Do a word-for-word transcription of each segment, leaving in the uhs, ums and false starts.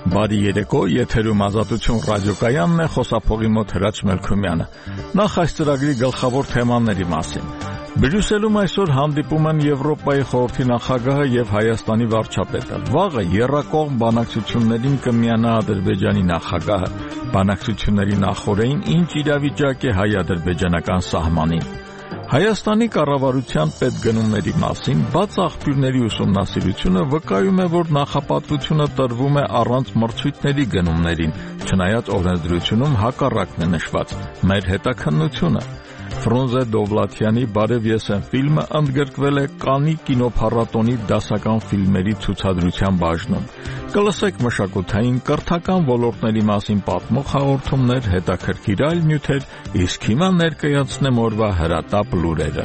Բարի երեկո, եթերում Ազատություն ռադիոկայանն է, խոսափողի մոտ Հրաչ Մելքումյանը։ Նախ այս ծրագրի գլխավոր թեմաների մասին։ Բրյուսելում այսօր հանդիպում են Եվրոպայի խորհրդի նախագահը եւ Հայաստանի վարչապետը։ Վաղը եռակողմ բանակցություններին կմիանա Ադրբեջանի նախագահը։ Բանակցությունների նախօրեին ինչ իրավիճակ է հայ-ադրբեջանական սահմանին։ Հայաստանի կառավարության պետգնումների մասին բաց աղբյուրների ուսումնասիրությունը վկայում է, որ նախապատվությունը տրվում է առանց մրցույթների գնումներին, չնայած օրենսդրությունում հակառակն է նշված։ Մեր հետաքննությունը Ֆրունզե Դովլաթյանի «Բարև ես եմ» ֆիլմը ընդգրկվել է Կաննի կինոփառատոնի դասական ֆիլմերի ցուցադրության բաժնում։ Կլսեք մշակութային, կրթական ոլորտների մասին պատմող հաղորդումներ, հետաքրքիր այլ նյութեր, իսկ հիմա ներկայացնեմ օրվա հրատապ լուրերը։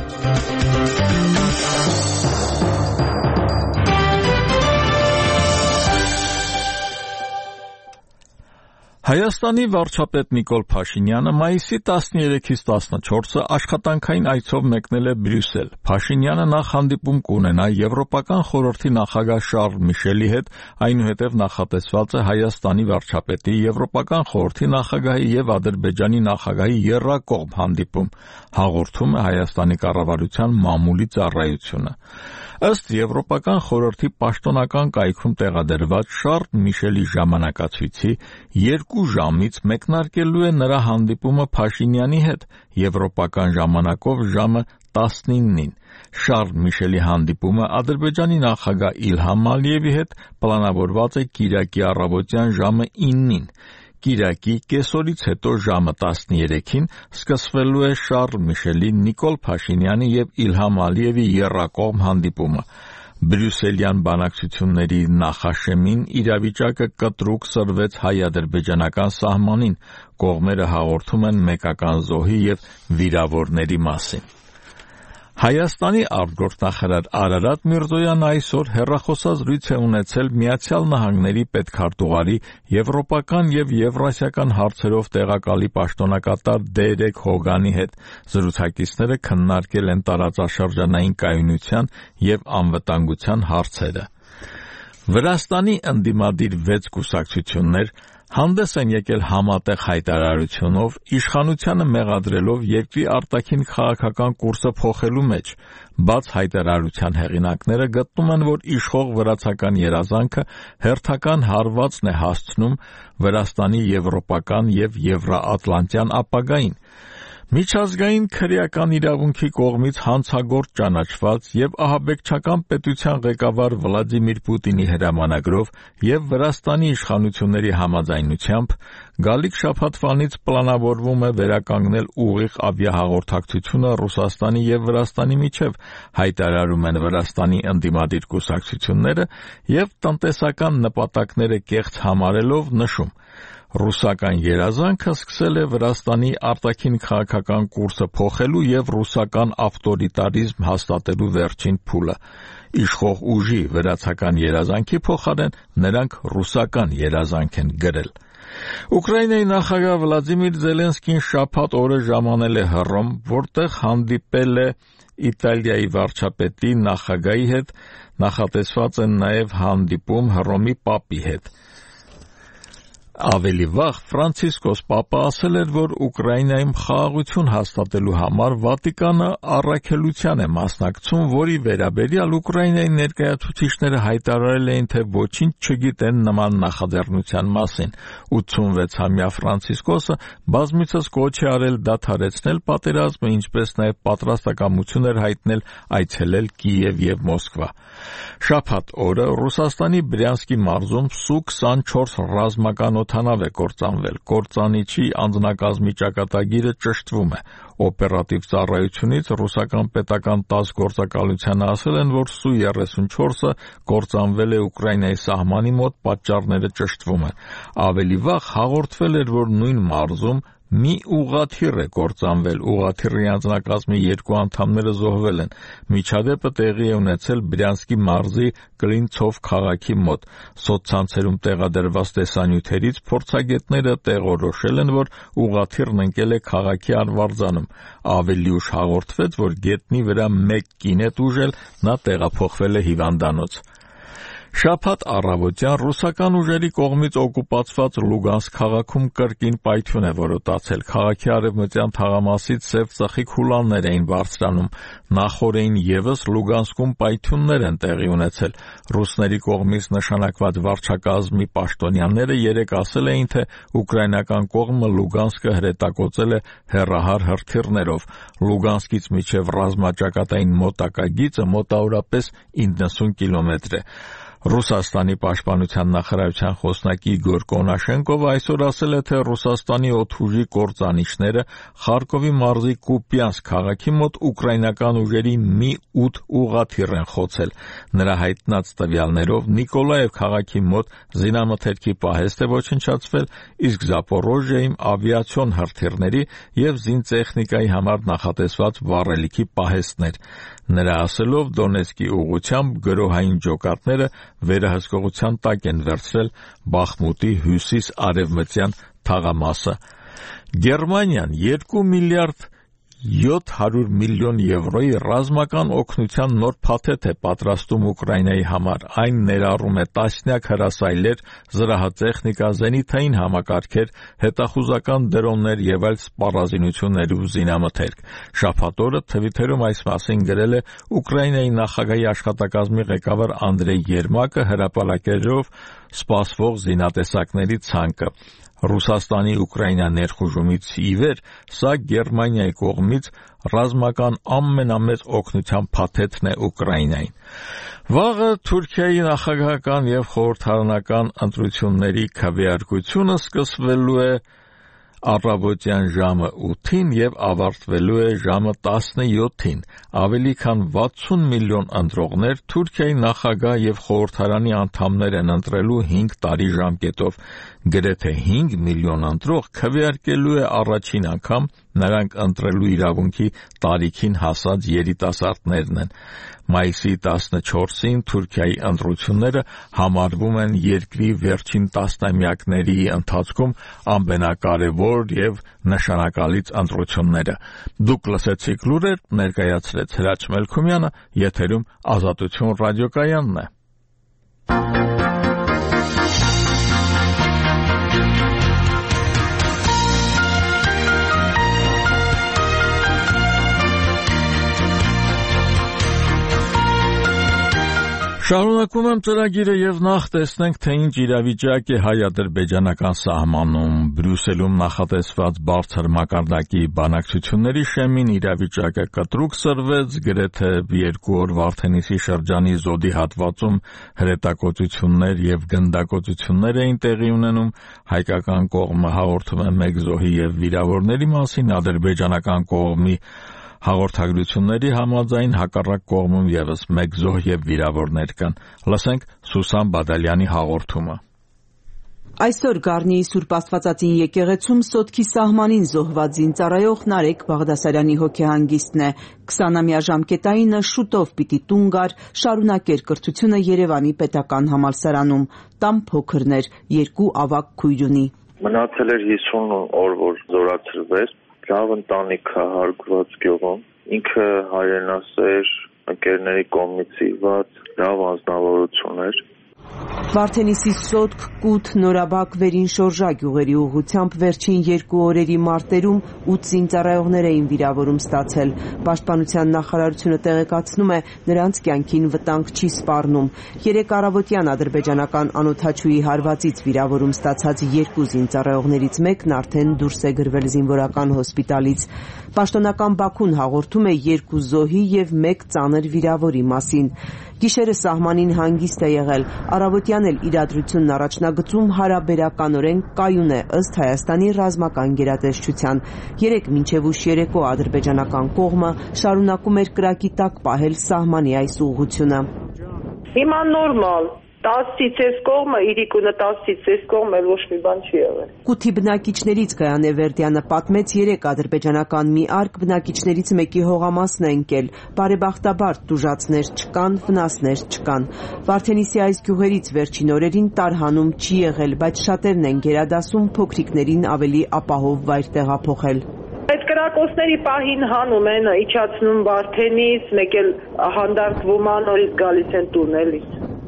Հայաստանի վարչապետ Նիկոլ Փաշինյանը մայիսի տասներեքից տասնչորսը աշխատանքային այցով մեկնել է Բրյուսել։ Փաշինյանը նախ հանդիպում կունենա Եվրոպական խորհրդի նախագահ Շարլ Միշելի հետ, այնուհետև նախատեսված է Հայաստանի վարչապետի, Եվրոպական խորհրդի նախագահի եւ Ադրբեջանի նախագահի եռակողմ հանդիպում, հաղորդում է Հայաստանի կառավարության մամուլի ծառայությունը։ Ըստ Եվրոպական խորհրդի պաշտոնական կայքում տեղադրված Շարլ Միշելի ժամանակացույցի երկու ժամից մեկնարկելու է նրա հանդիպումը Փաշինյանի հետ եվրոպական ժամանակով ժամը տասնինին։ Շարլ Միշելի հանդիպումը Ադրբեջանի նախագահ Իլհամ Ալիևի հետ պլանավորված է կիրակի առավոտյան ժամը իննին։ Կիրակի կեսօրից հետո ժամը տասներեքին սկսվելու է Շարլ Միշելի, Նիկոլ Փաշինյանի եւ Իլհամ Ալիևի եռակողմ հանդիպումը։ Բրյուսելյան բանակցությունների նախաշեմին իրավիճակը կտրուկ սրվեց հայ-ադրբեջանական սահմանին, կողմերը հաղորդում են մեկական զոհի եւ վիրավորների մասին։ Հայաստանի արտգործնախարար Արարատ Միրզոյանը այսօր հեռախոսազրույց է ունեցել Միացյալ Նահանգների պետքարտուղարի եվրոպական եւ եվրասիական հարցերով տեղակալի պաշտոնակատար Դերեկ Հոգանի հետ։ Զրուցակիցները քննարկել են տարածաշրջանային կայունության եւ անվտանգության հարցերը։ Վրաստանի ընդդիմադիր վեց կուսակցություններ հանդես են եկել համատեղ հայտարարությունով, իշխանությանը մեղադրելով երկրի արտաքին քաղաքական կուրսը փոխելու մեջ։ Բաց հայտարարության հեղինակները գտնում են, որ իշխող վրացական երազանքը հերթական հարվածն է հասցնում Վրաստանի եվրոպական եւ եվրոատլանտյան ապագային։ Միջազգային քրեական իրավունքի կողմից հանցագործ ճանաչված եւ ահաբեկչական պետության ղեկավար Վլադիմիր Պուտինի հրամանագրով եւ Վրաստանի իշխանությունների համաձայնությամբ գալիք շաբաթվանից պլանավորվում է վերականգնել ուղիղ ավիահաղորդակցությունը Ռուսաստանի եւ Վրաստանի միջև, հայտարարում են Վրաստանի ընդդիմադիր կուսակցությունները եւ տնտեսական նպատակները կեղծ համարելով նշում. Ռուսական երազանքը սկսել է Վրաստանի արտաքին քաղաքական կուրսը փոխելու եւ ռուսական ավտորիտարիզմ հաստատելու վերջին փուլը։ Իշխող ուժի վրացական երազանքի փոխարեն նրանք ռուսական երազանք են գրել։ Ուկրաինայի նախագահ Վլադիմիր Զելենսկին շաբաթ օրը ժամանել է Հռոմ, որտեղ հանդիպել է Իտալիայի վարչապետի, նախագահի հետ, նախատեսված է նաեւ հանդիպում Հռոմի պապի հետ։ Ավելի վաղ Ֆրանցիսկոս Պապը ասել էր, որ Ուկրաինայում խաղաղություն հաստատելու համար Վատիկանը առաքելության է մասնակցում, որի վերաբերյալ Ուկրաինայի ներկայացուցիչները հայտարարել էին, թե ոչինչ չգիտեն նման նախաձեռնության մասին։ ութսունվեցամյա Ֆրանցիսկոսը բազմիցս կոչ է արել դադարեցնել պատերազմը, ինչպես նաև պատրաստակամություն էր հայտնել այցելել Կիև եւ Մոսկվա։ Շաբաթ օրը Ռուսաստանի Բրյանսկի մարզում Սու քսանչորս ռազմական օդանավ է կործանվել։ Կործանիչի անձնակազմի ճակատագիրը ճշտվում է։ Օպերատիվ ծառայությունից ռուսական պետական տաս գործակալությանը ասել են, որ Սու երեսունչորսը կործանվել է Ուկրաինայի սահմանի մոտ, պատճառները ճշտվում են։ Ավելի վաղ հաղորդվել էր, որ նույն մարզում մի ուղղաթիռ է կործանվել, ուղղաթիռի անձնակազմի երկու անդամները զոհվել են։ Միջադեպը տեղի է ունեցել Բրյանսկի մարզի Կլինցով քաղաքի մոտ։ Սոցցանցերում տեղադրված տեսանյութերից փորձագետները տեղորոշել են, որ ուղղաթիռն ընկել է քաղաքի արվարձանում։ Ավելի ուշ հաղորդվեց, որ գետնի վրա մեկ կին է տուժել, նա տեղափոխվել է հիվանդանոց։ Շաբաթ առավոտյան ռուսական ուժերի կողմից օկուպացված Լուգանսկ քաղաքում կրկին պայթյուն է որոտացել։ Քաղաքի արևմտյան թաղամասից սև ծխիկ հուլաններ էին բարձրանում։ Նախօրեին ևս Լուգանսկում պայթյուններ են տեղի ունեցել։ Ռուսների կողմից նշանակված վարչակազմի պաշտոնյաները երեկ ասել էին, թե ուկրաինական կողմը Լուգանսկը հրետակոծել է հեռահար հրթիռներով։ Լուգանսկից մինչև ռազմաճակատային մոտակա գիծը մոտավորապես իննսուն կիլոմետր է։ Ռուսաստանի պաշտպանության նախարարության խոսնակ Իգոր Կոնաշենկովը այսօր ասել է, թե Ռուսաստանի օդուժի կործանիչները Խարկովի մարզի Կուպյանսկ քաղաքի մոտ ուկրաինական ուժերի մի ութ ուղղաթիռ են խոցել։ Նրա հայտնած տվյալներով Նիկոլաև քաղաքի մոտ զինամթերքի պահեստ է ոչնչացվել, իսկ Զապորոժիայում ավիացիոն հրթիռների և զինտեխնիկայի համար նախատեսված վառելիքի պահեստներ։ Նրա ասելով Դոնեցկի ուղղությամբ գրոհային ջոկատները վերահսկողության տակ են վերցրել Բախմուտի հյուսիս-արևմտյան թաղամասը։ Գերմանիան երկու միլիարդ յոթ հարյուր միլիոն եվրոյի ռազմական օգնության նոր փաթեթ է պատրաստում Ուկրաինայի համար։ Այն ներառում է տասնյակ հրասայլեր, զրահատեխնիկա, զենիթային համակարգեր, հետախուզական դրոններ և այլ սպառազինություններ ու զինամթերք։ Շաբաթ օրը Թվիթերում այս մասին գրել է Ուկրաինայի նախագահի աշխատակազմի ղեկավար Անդրեյ Երմակը, հրապարակելով սպասվող զինատեսակների ցանկը։ Ռուսաստանի Ուկրաինա ներխուժումից ի վեր սա Գերմանիայի կողմից ռազմական ամենամեծ օգնության փաթեթն է Ուկրաինային։ Վաղը Թուրքիայի նախագահական և խորհրդարանական ընտրությունների քվեարկությունը սկսվելու է առավոտյան ժամը ութին և ավարտվելու է ժամը տասնյոթին։ Ավելի քան վաթսուն միլիոն ընտրողներ Թուրքիայի նախագահ և խորհրդարանի անդամներ են ընտրելու հինգ տարի ժամկետով։ Գրեթե հինգ միլիոն ընտրող քվեարկելու է առաջին անգամ, նրանք ընտրելու իրավունքի տարիքին հասած երիտասարդներն են։ Մայիսի տասնչորսին Թուրքիայի ընտրությունները համարվում են երկրի վերջին տասնամյակների ընթացքում ամենակարևոր և նշանակալից ընտրությունները։ Դուք լսեցիք լուրեր, ներկայացրեց Հրաչ Մելքումյանը, եթերում Ազատություն ռադիոկայանն է։ Շարունակում եմ ծրագիրը և նախ տեսնենք, թե ինչ իրավիճակ է հայ-ադրբեջանական սահմանում։ Բրյուսելում նախատեսված բարձր մակարդակի բանակցությունների շեմին իրավիճակը կտրուկ սրվեց, գրեթե երկու օր Վարդենիսի շրջանի Զոդի հատվածում հրետակոծություններ և գնդակոծություններ էին տեղի ունենում։ Հայկական կողմը հաղորդում է մեկ զոհի և վիրավորների մասին, ադրբեջանական կողմի հաղորդագրությունների համաձայն հակառակ կողմում ևս մեկ զոհ և վիրավորներ կան։ Լսենք Սուսան Բադալյանի հաղորդումը։ Այսօր Գառնիի Սուրբ Աստվածածին եկեղեցում Սոտքի սահմանին զոհված զինծառայող Նարեկ Բաղդասարյանի հոգեհանգիստն է։ քսանամյա ժամկետայինը շուտով պիտի տուն գար, շարունակեր կրթությունը Երևանի պետական համալսարանում։ Տան փոքրն էր, երկու ավագ քույր ունի։ Մնացել էր հիսուն օր, որ զորացրվեց։ Լավ ընտանիք է հարգված գյուղում, ինքը հայրենասեր, ընկերների կողմից սիրված, լավ անձնավորություն էր։ Վարդենիսի Սոտք, Կութ, Նորաբակ, Վերին Շորժա գյուղերի ուղղությամբ վերջին երկու օրերի մարտերում ութ զինծառայողներ էին վիրավորում ստացել։ Պաշտպանության նախարարությունը տեղեկացնում է, նրանց կյանքին վտանգ չի սպառնում։ Երեկ առավոտյան ադրբեջանական անօդաչուի հարվածից վիրավորում ստացած երկու զինծառայողներից մեկն արդեն դուրս է գրվել զինվորական հոսպիտալից։ Պաշտոնական Բաքուն հաղորդում է երկու զոհի և մեկ ծանր վիրավորի մասին։ Գիշերը սահմանին հանգիստ է եղել, առավոտյան էլ իրադրությունն առաջնագծում հարաբերականորեն կայուն է ըստ Հայաստանի ռազմական գերատեսչության։ Երեկ մինչև ուշ երեկո ադրբեջանական կողմը շարունակում էր կրակի տակ պահել սահմանի այս ուղղությունը։ Հիմա նորմալ, տասից էս կողմը, իրիկունը տասից էս կողմը էլ ոչ մի բան չի եղել։ Կութի բնակիչներից Գայանե Վերդյանը պատմեց, երեկ ադրբեջանական մի արկ բնակիչներից մեկի հողամասն է ընկել։ Բարեբախտաբար տուժածներ չկան, վնասներ չկան։ Վարդենիսի այս գյուղերից վերջին օրերին տարհանում չի եղել, բայց շատերն են գերադասում փոքրիկներին ավելի ապահով վայր տեղափոխել։ Այդ կրակոցների պահին հանում են, իջացնում Վարդենիս, մեկ էլ հանդարտվում ան, նորից գալիս են տուն էլի։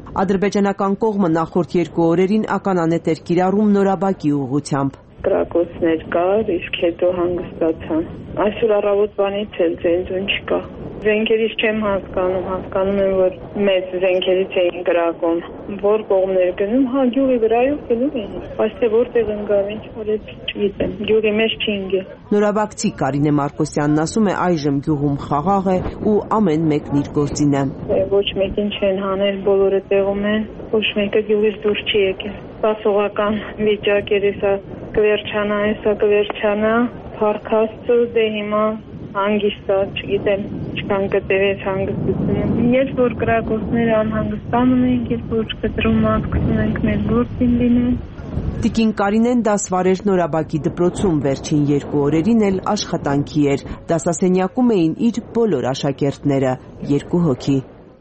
Ադրբեջանական կողմը նախորդ երկու օրերին ականանետ էր կիրառում Նորաբակի ուղղությամբ։ Կրակոցներ կար, իսկ հետո հանգստացան։ Այսօր առավոտվանից էլ ձենձուն չկա։ Զենքերից չեմ հասկանում, հասկանում եմ, որ մեծ զենքերից էին կրակում։ Որ կողմներ գնում, հա, գյուղի վրայով գնում էին։ Բայց թե որտեղ ընկավ, ինչ որից չգիտեմ, գյուղի մեջ չի ընկել։ Նորաբակցի Կարինե Մարկոսյանն ասում է այժմ գյուղում խաղաղ է ու ամեն մեկն իր գործին է։ Ոչ մեկին չեն հանել, բոլորը տեղում են, ոչ մեկը գյուղից դուրս չի եկել։ Սպասողական վիճակ էր, հեսա կվերջանա, հեսա կվերջանա, փառք Աստծո, դե հիմա հանգիստ է, չգիտեմ, չկան կտևեց հանգստությունը։ Երբ որ կրակոցները անհանգստանում ենք, երբ որ կտրում ասկսում ենք մեր գործին լինել։ Տիկին Կարինեն դասվար էր Նորաբակի դպրոցում, վերջին երկու օրերին էլ աշխատանքի էր։ Դասասենյակում էին իր բոլոր աշակերտները, երկու հոգի։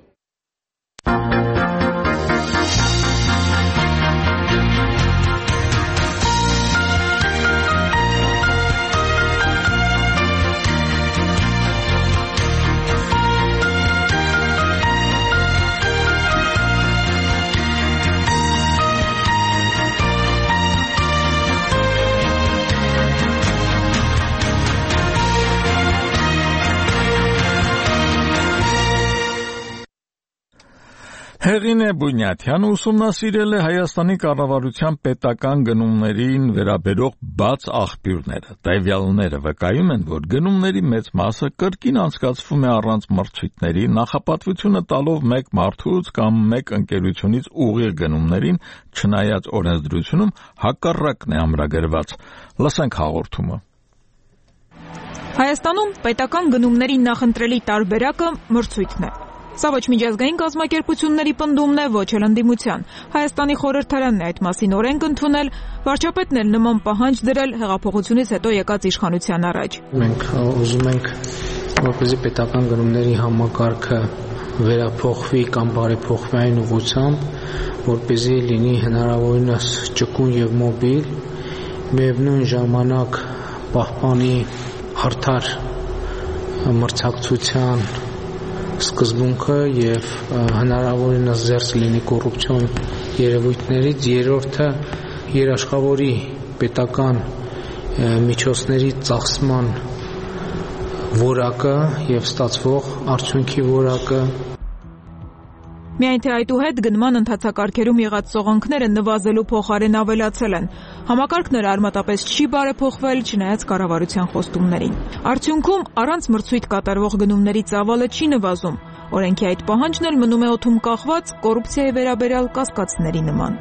Հեղինե Բունյաթյանը ուսումնասիրել է Հայաստանի կառավարության պետական գնումներին վերաբերող բաց աղբյուրները։ Տվյալները վկայում են, որ գնումների մեծ մասը կրկին անցկացվում է առանց մրցույթների, նախապատվությունը տալով մեկ մարդուց կամ մեկ ընկերությունից ուղիղ գնումներին, չնայած օրենսդրությունում հակառակն է ամրագրված։ Լսենք հաղորդումը։ Հայաստանում պետական գնումների նախընտրելի տարբերակը մրցույթն է։ Սա ոչ միջազգային կազմակերպությունների պնդումն է, ոչ էլ ընդդիմության։ Հայաստանի խորհրդարանն է այդ մասին օրենք ընդունել, վարչապետն էլ նման պահանջ դրել հեղափոխությունից հետո եկած իշխանության առաջ։ Մենք ուզում ենք, որպեսզի պետական գնումների համակարգը վերափոխվի կամ բարեփոխվի այն ուղղությամբ, որպեսզի լինի հնարավորինս ճկուն եւ մոբիլ, միևնույն ժամանակ պահպանի արդար մրցակցության սկզբունքը եւ հնարավորինս զերծ լինի կոռուպցիոն երևույթներից, երրորդը երաշխավորի պետական միջոցների ծախսման որակը եւ ստացվող արդյունքի որակը։ Միայն թե այդուհետ գնման ընթացակարգերում եղած ծողանքները նվազելու փոխարեն ավելացել են։ Համակարգն էլ արմատապես չի բարեփոխվել, չնայած կառավարության խոստումներին։ Արդյունքում առանց մրցույթ կատարվող գնումների ծավալը չի նվազում։ Օրենքի այդ պահանջն էլ մնում է օդում կախված կոռուպցիայի վերաբերյալ կասկածների նման։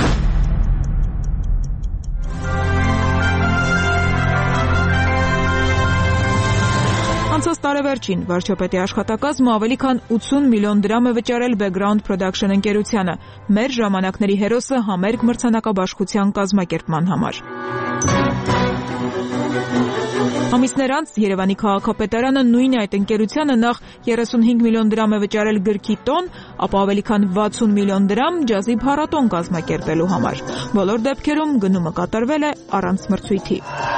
Անցած տարեվերջին վարչապետի աշխատակազմը ավելի քան ութսուն միլիոն դրամ է վճարել Background Production ընկերությանը, մեր ժամանակների հերոսը համերգ մրցանակաբաշխության կազմակերպման համար։ Ամիսներ անց Երևանի քաղաքապետարանը նույն այդ ընկերությանը նախ երեսունհինգ միլիոն դրամ է վճարել գրքի տոն, ապա ավելի քան վաթսուն միլիոն դրամ ջազի փառատոն կազմակերպելու համար։ Բոլոր դեպքերում գնումը կատարվել է առանց մրցույթի։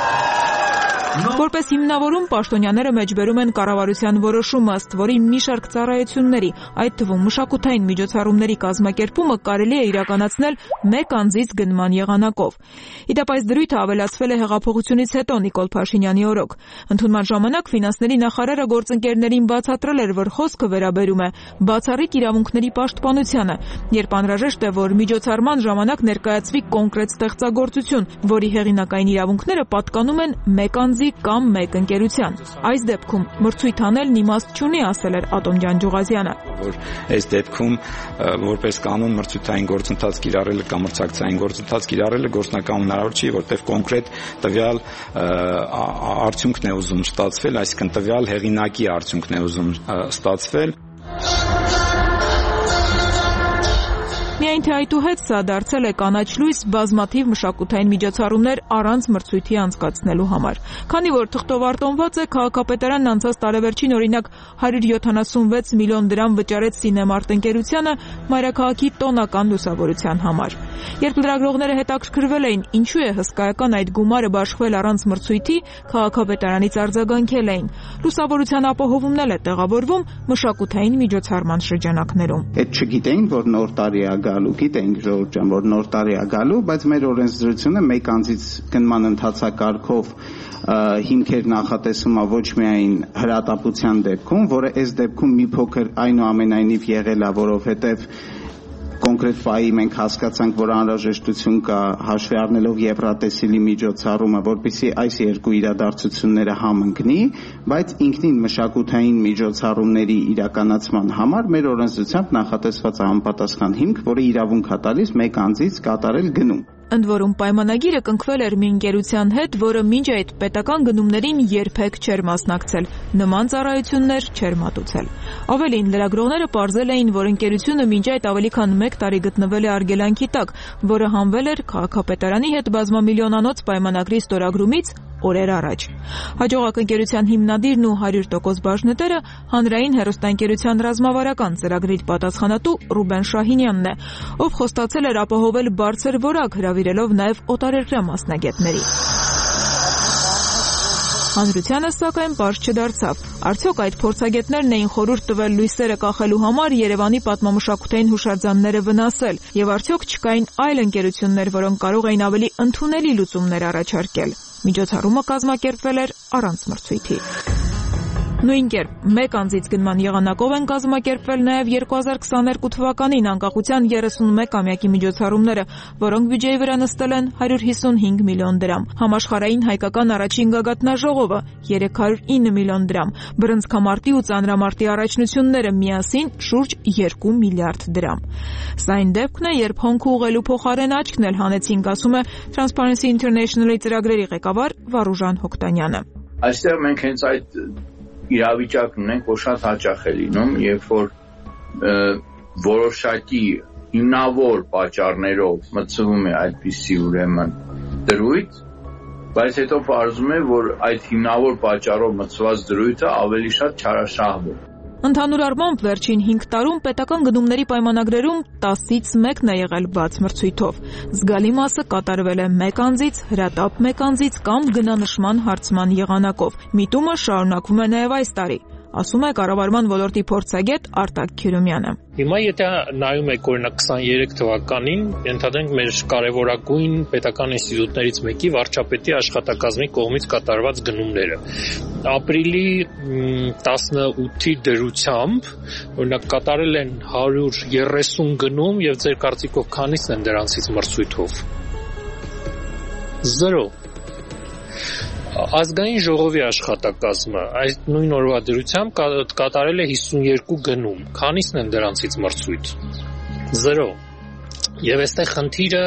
Որպես հիմնավորում պաշտոնյաները մեջբերում են կառավարության որոշումը, ըստ որի մի շարք ծառայությունների, այդ թվում մշակութային միջոցառումների կազմակերպումը կարելի է իրականացնել մեկ անձից գնման եղանակով։ Իդեպ այս դրույթը ավելացվել է հեղափոխությունից հետո Նիկոլ Փաշինյանի օրոք։ Ընդունման ժամանակ ֆինանսների նախարարը գործընկերներին բացատրել էր, որ խոսքը վերաբերում է բացառիկ իրավունքների պաշտպանությանը, երբ անհրաժեշտ է, որ միջոցառման ժամանակ ներկայացվի կոնկրետ ստեղծագործություն, որի հեղինակային իրավունքները պատկանում են մեկ անձի կամ մեկ ընկերության։ Այս դեպքում մրցույթ անելն իմաստ չունի, ասել էր Ատոմ Ջանջուղազյանը։ Որ այս դեպքում որպես կանոն մրցութային գործընթաց կիրառելը կամ մրցակցային գործընթաց կիրառելը գործնական հնարավոր չի, որտեղ կոնկրետ տվյալ արդյունքն է ուզում ստացվել, այսինքն տվյալ հեղինակի արդյունքն է ուզում ստացվել։ Միայն թե այդուհետ սա դարձել է կանաչ լույս բազմաթիվ մշակութային միջոցառումներ առանց մրցույթի անցկացնելու համար։ Քանի որ թղթով արտոնված է, քաղաքապետարանն անցած տարեվերջին օրինակ հարյուր յոթանասունվեց միլիոն դրամ վճարեց Սինեմարտ ընկերությանը մայրաքաղաքի տոնական լուսավորության համար։ Երբ լրագրողները հետաքրքրվել էին, ինչու է հսկայական այդ գումարը բաշխվել առանց մրցույթի, քաղաքապետարանից արձագանքել էին. լուսավորության ապահովումն էլ է տեղավորվում մշակութային միջոցառման շրջանակներում։ Այդ չգիտեին, որ նոր տարի է գալու, գիտեինք Ժողովուրդ ջան, որ նոր տարի է գալու, բայց մեր օրենսդրությունը մեկ անձից գնման ընթացակարգով հիմքեր նախատեսում է ոչ միայն հրատապության դեպքում, որը այս դեպքում մի փոքր այնուամենայնիվ եղել է, որովհետև կոնկրետ պահի մենք հասկացանք, որ անհրաժեշտություն կա հաշվի առնելով եվրատեսիլի միջոցառումը, որպեսզի այս երկու իրադարձությունները համընկնի, բայց ինքնին մշակութային միջոցառումների իրականացման համար մեր օրենսդրությամբ նախատեսված է համապատասխան հիմք, որը իրավունք է տալիս մեկ անձից կատարել գնում։ Ընդ որում պայմանագիրը կնքվել էր մի ընկերության հետ, որը մինչ այդ պետական գնումներին երբեք չէր մասնակցել, նման ծառայություններ չէր մատուցել։ Ավելին, լրագրողները պարզել էին, որ ընկերությունը մինչ այդ ավելի քան մեկ տարի գտնվել է արգելանքի տակ, որը հանվել էր քաղաքապետարանի հետ բազմամիլիոնանոց պայմանագրի ստորագրումից օրեր առաջ։ Հաջողակ ընկերության հիմնադիրն ու հարյուր տոկոս բաժնետերը հանրային հեռուստաընկերության ռազմավարական ծրագրի պատասխանատու Ռուբեն Շահինյանն է, ով խոստացել էր ապահովել բարձր որակ, հրավիրելով նաև օտարերկրյա մասնագետների։ Հանրությանը սակայն պարզ չդարձավ։ Արդյոք այդ փորձագետներն էին խորհուրդ տվել լույսերը կախելու համար Երևանի պատմամշակութային հուշարձանները վնասել, եւ արդյոք չկային այլ ընկերություններ, որոնք կարող էին ավելի ընդունելի լուծումներ առաջարկել։ Միջոցառումը կազմակերպվել էր առանց մրցույթի։ Նույն կերպ մեկ անձից գնման եղանակով են կազմակերպվել նաև երկու հազար քսաներկու թվականին անկախության երեսունմեկամյակի միջոցառումները, որոնք բյուջեի վրա նստել են հարյուր հիսունհինգ միլիոն դրամ, համաշխարհային հայկական առաջին գագաթնաժողովը երեք հարյուր ինը միլիոն դրամ, բռնցքամարտի ու ծանրամարտի առաջնությունները միասին շուրջ երկու միլիարդ դրամ։ Սա այն դեպքն է, երբ հոնք ուղղելու փոխարեն աչքն էլ հանեցինք, ասում է Transparency International-ի ծրագրերի ղեկավար Վարուժան Հոկտանյանը։ Այստեղ մենք հենց այդ իրավիճակն ունենք, որ շատ հաճախ է լինում, երբ որ որոշակի հիմնավոր պատճառներով մտցվում է այդպիսի ուրեմն դրույթ, բայց հետո պարզվում է, որ այդ հիմնավոր պատճառով մտցված դրույթը ավելի շատ չարաշահվում է։ Ընդհանուր առմամբ վերջին հինգ տարում պետական գնումների պայմանագրերում տասից մեկն է եղել բաց մրցույթով։ Զգալի մասը կատարվել է մեկ անձից, հրատապ մեկ անձից կամ գնանշման հարցման եղանակով։ Միտումը շարունակվում է նաև այս տարի, ասում է կառավարման ոլորտի փորձագետ Արտակ Քյուրումյանը։ Հիմա եթե նայում եք օրինակ քսաներեք թվականին, ենթադրենք մեր կարևորագույն պետական ինստիտուտներից մեկի վարչապետի աշխատակազմի կողմից կատարված գնումները։ Ապրիլի տասնութի դրությամբ օրինակ կատարել են հարյուր երեսուն գնում եւ ձեր կարծիքով քանիսն են դրանցից մրցույթով։ Զրո։ Ազգային ժողովի աշխատակազմը այդ նույն օրվա դրությամբ կատարել է հիսունյոթ գնում, քանիսն են դրանցից մրցույթ։ Զրո։ Եվ այստեղ խնդիրը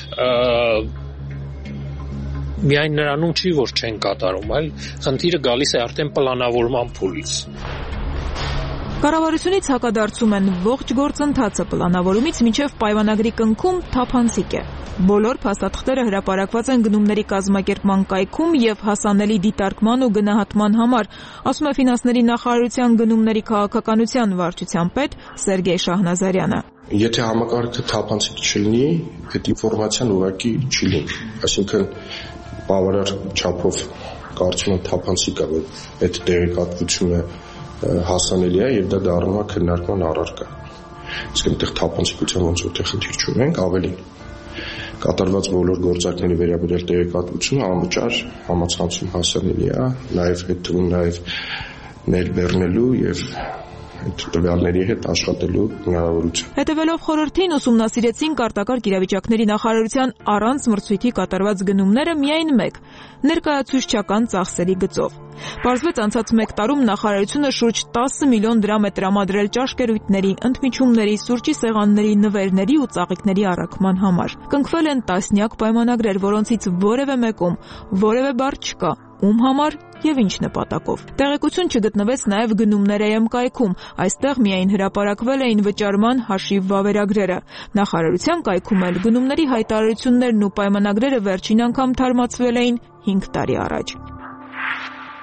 միայն նրանում չի, որ չեն կատարում, այլ խնդիրը գալիս է արդեն պլանավորման փուլից։ Կառավարությունից հակադարձում են ողջ գործընթացը պլանավորումից մինչև պայմանագրի կնքում թափանցիկ է։ Բոլոր փաստաթղթերը հրապարակված են գնումների կազմակերպման կայքում եւ հասանելի դիտարկման ու գնահատման համար, ասում է ֆինանսների նախարարության գնումների քաղաքականության վարչության պետ Սերգեյ Շահնազարյանը։ Եթե համակարգը թափանցիկ չլինի, այդ ինֆորմացիան ուղղակի չի լինի, այսինքն բավարար չափով կարծում եմ թափանցիկ է, որ այդ տեղեկատվությունը հասանելի է եւ դա դառնում է քննարկման առարկա։ Իսկ այնտեղ թափանցիկության ոնց որ թե խնդիր չունենք, ավելին կատարված բոլոր գործակների վերաբերյալ տեղեկատվությունը անվճար համացանցում հասանելի է, նաեւ այդ թվում նաեւ ներբեռնելու եւ այդ տվյալների հետ աշխատելու հնարավորություն։ Հետևելով խորհրդին ուսումնասիրեցին արտակարգ իրավիճակների նախարարության առանց մրցույթի կատարված գնումները միայն մեկ՝ ներկայացուցչական ծախսերի գծով։ Պարզվեց անցած մեկ տարում նախարարությունը շուրջ տասը միլիոն դրամ է տրամադրել ճաշկերույթների, ընդմիջումների, սուրճի սեղանների, նվերների ու ծաղիկների առաքման համար։ Կնքվել են տասնյակ պայմանագրեր, որոնցից որևէ մեկում որևէ բառ չկա, ում համար եւ ինչ նպատակով։ Տեղեկություն չգտնվեց նաեւ գնումներ է էմ կայքում, այստեղ միայն հրապարակվել էին վճարման հաշիվ վավերագրերը։ Նախարարության կայքում էլ գնումների հայտարարություններն ու պայմանագրերը վերջին անգամ թարմացվել էին հինգ տարի առաջ։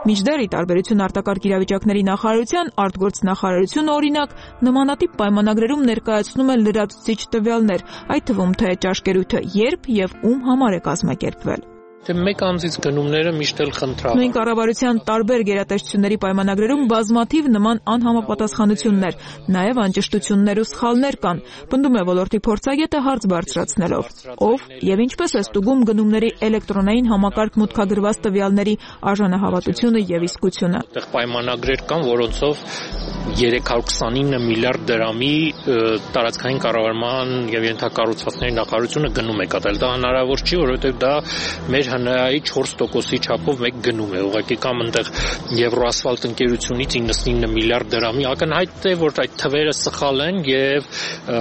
Մինչդեռ ի տարբերություն արտակարգ իրավիճակների նախարարության, արտգործնախարարությունը օրինակ նմանատիպ պայմանագրերում ներկայացնում է լրացուցիչ տվյալներ, այդ թվում թե ճաշկերույթը երբ եւ ում համար է կազմակերպվել։ Թե մեկ անձից գնումները միշտ էլ խնդրահար։ Նույն կառավարության տարբեր գերատեսչությունների պայմանագրերում բազմաթիվ նման անհամապատասխանություններ, նաև անճշտություններ ու սխալներ կան, պնդում է ոլորտի փորձագետը հարց բարձրացնելով։ Ով եւ ինչպես է ստուգում գնումների էլեկտրոնային համակարգ մուտքագրված տվյալների արժանահավատությունը եւ իսկությունը։ Այդտեղ պայմանագրեր կան, որոնցով երեք հարյուր քսանինը միլիարդ դրամի տարածքային կառավարման եւ ենթակառուցվածքների նախարարությունը գնում է կատարել։ Դա հնարավոր չի, որովհետեւ դա մեր հնարայի չորս տոկոսի չափով մեկ գնում է։ Ուղղակի կամ այնտեղ Եվրոասֆալտ ընկերությունից իննսունինը միլիարդ դրամի ակնհայտ է, որ այդ թվերը սխալ են եւ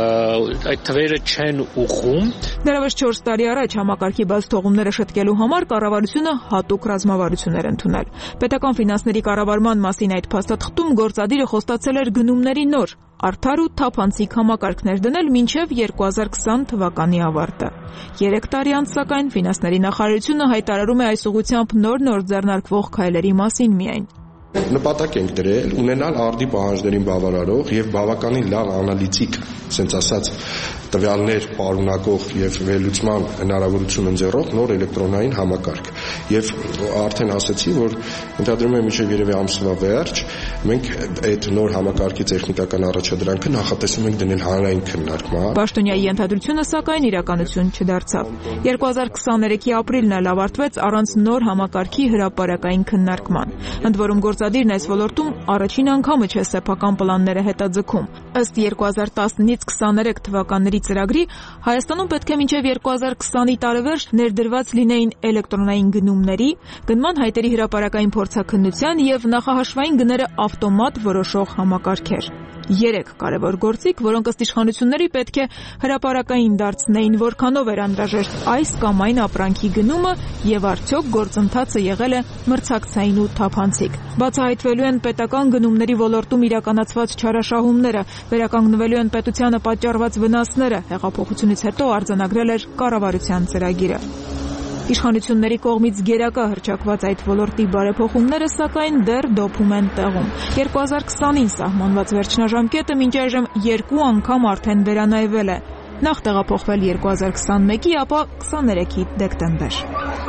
այդ թվերը չեն ուղղում։ Դեռևս չորս տարի առաջ համակարգի բաց թողումները շտկելու համար կառավարությունը հատուկ ռազմավարություն էր ընդունել։ Պետական ֆինանսների կառավարման մասին այդ փաստաթղթում գործադիրը խոստացել էր գնումների նոր, արդար ու թափանցիկ համակարգներ դնել մինչև երկու հազար քսան թվականի ավարտը։ Երեք տարի անց սակայն ֆինանսների նախարարությունը հայտարարում է այս ուղղությամբ նոր-նոր ձեռնարկվող քայլերի մասին միայն։ Նպատակ ենք դրել ունենալ արդի պահանջներին բավարարող եւ բավականին լավ անալիտիկ, ասենց ասած, տվյալներ պարունակող եւ վերլուծման հնարավորություն ընձեռող նոր էլեկտրոնային համակարգ։ Եվ արդեն ասացի, որ ընդհանրում է մինչև երևի ամսվա վերջ մենք այդ նոր համակարգի տեխնիկական առաջադրանքը նախատեսում ենք դնել հանրային քննարկման։ Պաշտոնյայի ենթադրությունը սակայն իրականություն չդարձավ։ երկու հազար քսաներեքի ապրիլն էլ ավարտվեց առանց նոր համակարգի հրապարակային քննարկման։ Ընդ որում գործադիրն այս ոլորտում առաջին անգամը չէ սեփական պլանները հետաձգում։ Ըստ երկու հազար տասնից քսաներեք թվականների ծրագրի Հայաստանում պետք է մինչև երկու հազար քսանի տարեվերջ ներդրված լինեին էլեկտրոնային գնումների, գնման հայտերի հրապարակային փորձաքննության եւ նախահաշվային գները ավտոմատ որոշող համակարգեր։ Երեք կարևոր գործիք, որոնք ըստ իշխանությունների պետք է հրապարակային դարձնեին, որքանով էր անհրաժեշտ այս կամ այն ապրանքի գնումը եւ արդյոք գործընթացը եղել է մրցակցային ու թափանցիկ։ Բացահայտվելու են պետական գնումների ոլորտում իրականացված չարաշահումները, վերականգնվելու են պետությանը պատճառված վնասները, հեղափոխությունից հետո արձանագրել էր կառավարության ծրագիրը։ Իշխանությունների կողմից գերակա հռչակված այդ ոլորտի բարեփոխումները սակայն դեռ դոփում են տեղում։ երկու հազար քսանին սահմանված վերջնաժամկետը մինչ այժմ երկու անգամ արդեն վերանայվել է։ Նախ տեղափոխվել երկու հազար քսանմեկի, ապա քսաներեքի դեկտեմբեր։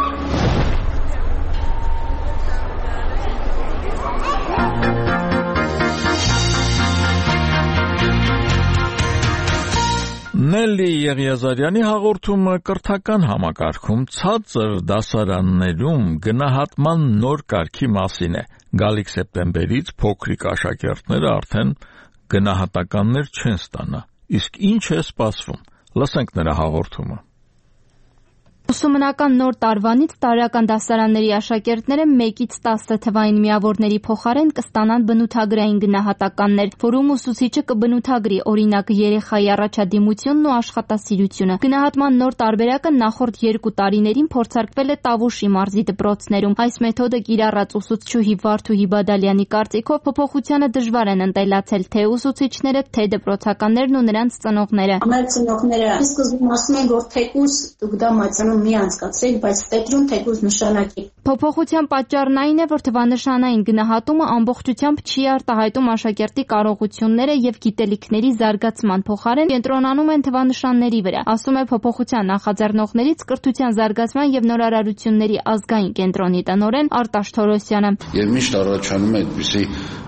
Նելլի Եղիազարյանի հաղորդումը կրթական համակարգում ցածր դասարաններում գնահատման նոր կարգի մասին է։ Գալիք սեպտեմբերից փոքրիկ աշակերտները արդեն գնահատականներ չեն ստանա։ Իսկ ինչ է սպասվում։ Լսենք նրա հաղորդումը։ Ուսումնական նոր տարվանից տարրական դասարանների աշակերտները մեկից տասը թվային միավորների փոխարեն կստանան բնութագրային գնահատականներ, որում ուսուցիչը կբնութագրի օրինակ երեխայի առաջադիմությունն ու աշխատասիրությունը։ Գնահատման նոր տարբերակը նախորդ երկու տարիներին փորձարկվել է Տավուշի մարզի դպրոցներում։ Այս մեթոդը կիրառած ուսուցչուհի Վարդուհի Բադալյանի կարծիքով փոփոխությանը դժվար են ընտելացել թե ուսուցիչները, թե դպրոցականներն ու նրանց ծնողները։ Մեր ծնողները սկզբում ասում են, որ թեկուզ դուք դա մայցանում մի անցկացրեք, բայց տետրում թեկուզ նշանակի։ Փոփոխության պատճառն այն է, որ թվանշանային գնահատումը ամբողջությամբ չի արտահայտում աշակերտի կարողությունները եւ գիտելիքների զարգացման փոխարեն կենտրոնանում են թվանշանների վրա, ասում է փոփոխության նախաձեռնողներից կրթության զարգացման եւ նորարարությունների ազգային կենտրոնի տնօրեն Արտաշ Թորոսյանը։ Եվ միշտ առաջանում է այդպիսի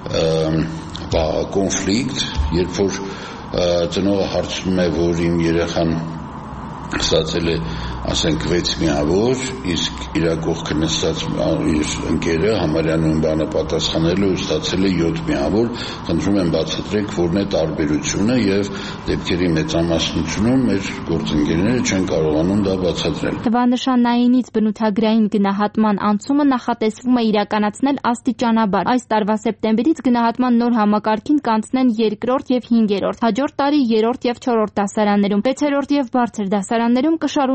կոնֆլիկտ, երբ որ ծնողը հարցնում է, որ իմ երեխան ստացել է, ասենք, վեց միավոր, իսկ իր կողքը նստած իր ընկերը համարյա նույն բանը պատասխանել է ու ստացել է յոթ միավոր, խնդրում եմ բացատրեք որն է տարբերությունը եւ դեպքերի մեծամասնությունում մեր գործընկերները չեն կարողանում դա բացատրել։ Թվանշանայինից բնութագրային գնահատման անցումը նախատեսվում է իրականացնել աստիճանաբար։ Այս տարվա սեպտեմբերից գնահատման նոր համակարգին կանցնեն երկրորդ եւ հինգերորդ, հաջորդ տարի երրորդ եւ չորրորդ դասարաններում, վեցերորդ եւ բարձր դասարաններում կշարունակի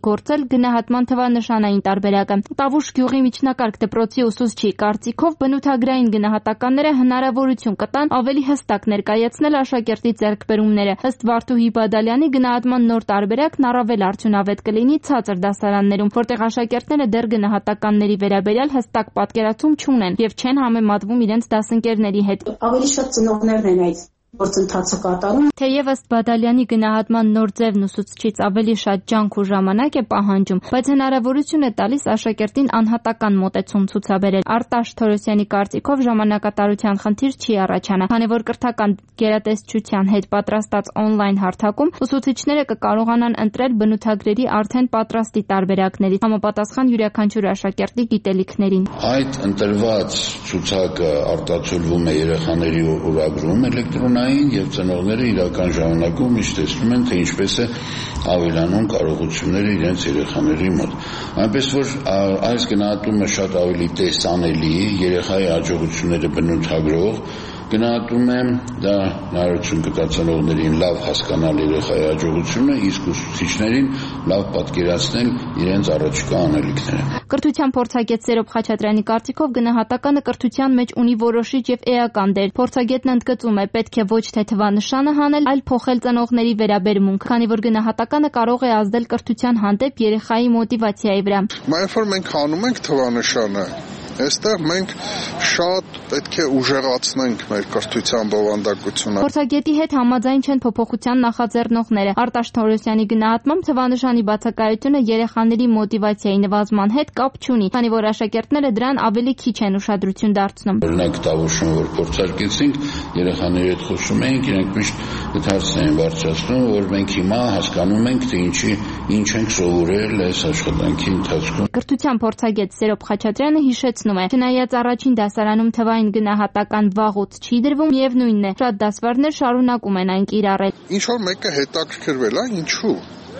գործել գնահատման թվանշանային տարբերակը։ Տավուշ գյուղի միջնակարգ դպրոցի ուսուցչի կարծիքով բնութագրային գնահատականները հնարավորություն կտան ավելի հստակ ներկայացնել աշակերտի ձեռքբերումները։ Ըստ Վարդուհի Բադալյանի գնահատման նոր տարբերակն առավել արդյունավետ կլինի ցածր դասարաններում, որտեղ աշակերտները դեռ գնահատականների վերաբերյալ հստակ պատկերացում չունեն եւ չեն համեմատվում իրենց դասընկերների հետ։ Ավելի շատ ծնողներն են այդ գործընթացը կատարում։ Թեև ըստ Բադալյանի գնահատման նոր ձևն ուսուցչից ավելի շատ ջանք ու ժամանակ է պահանջում, բայց հնարավորություն է տալիս աշակերտին անհատական մոտեցում ցուցաբերել։ Արտաշ Թորոսյանի կարծիքով ժամանակատարության խնդիր չի առաջանա, քանի որ կրթական գերատեսչության հետ պատրաստած օնլայն հարթակում ուսուցիչները կկարողանան ընտրել բնութագրերի արդեն պատրաստի տարբերակներից համապատասխան յուրաքանչյուր աշակերտի գիտելիքներին։ Այդ ընտրված ցուցակը արտացոլվում է երեխաների օրագրում էլեկտրոնային եւ ծնողները իրական ժամանակում միշտ տեսնում են, թե ինչպես է ավելանում կարողությունները իրենց երեխաների մոտ։ Այնպես որ այս գնահատումը շատ ավելի տեսանելի, երեխայի հաջողությունները բնութագրող գնահատում է, դա հնարավորություն կտա ծնողներին լավ հասկանալ երեխայի հաջողությունը, իսկ ուսուցիչներին լավ պատկերացնել իրենց առաջիկա անելիքները։ Կրթության փորձագետ Սերոբ Խաչատրյանի կարծիքով գնահատականը կրթության մեջ ունի որոշիչ եւ էական դեր։ Փորձագետն ընդգծում է, պետք է ոչ թե թվանշանը հանել, այլ փոխել ծնողների վերաբերմունքը, քանի որ գնահատականը կարող է ազդել կրթության հանդեպ երեխայի մոտիվացիայի վրա։ Երբ որ մենք հանում ենք թվանշանը, այստեղ մենք շատ պետք է ուժեղացնենք մեր կրթության բովանդակությունը։ Փորձագետի հետ համաձայն չեն փոփոխության նախաձեռնողները։ Արտաշ Թորոսյանի գնահատմամբ թվանշանի բացակայությունը երեխաների մոտիվացիայի նվազման հետ կապ չունի, քանի որ աշակերտները դրան ավելի քիչ են ուշադրություն դարձնում։ Օրինակ Տավուշում որ փորձարկեցինք, երեխաների հետ խոսում էինք, իրենք միշտ դարձն էին բարձրացնում, որ մենք հիմա հասկանում ենք, թե ինչի ինչ ենք սովորել այս աշխատանքի ընթացքում։ Կրթության փորձագետ Սերոբ Խաչատրյանը հիշեցնում է, չնայած առաջին դասարանում թվային գնահատական վաղուց չի դրվում, միևնույնն է, շատ դասվարներ շարունակում են այն կիրառել։ Ինչ որ մեկը հետաքրքրվել է, ինչու՞։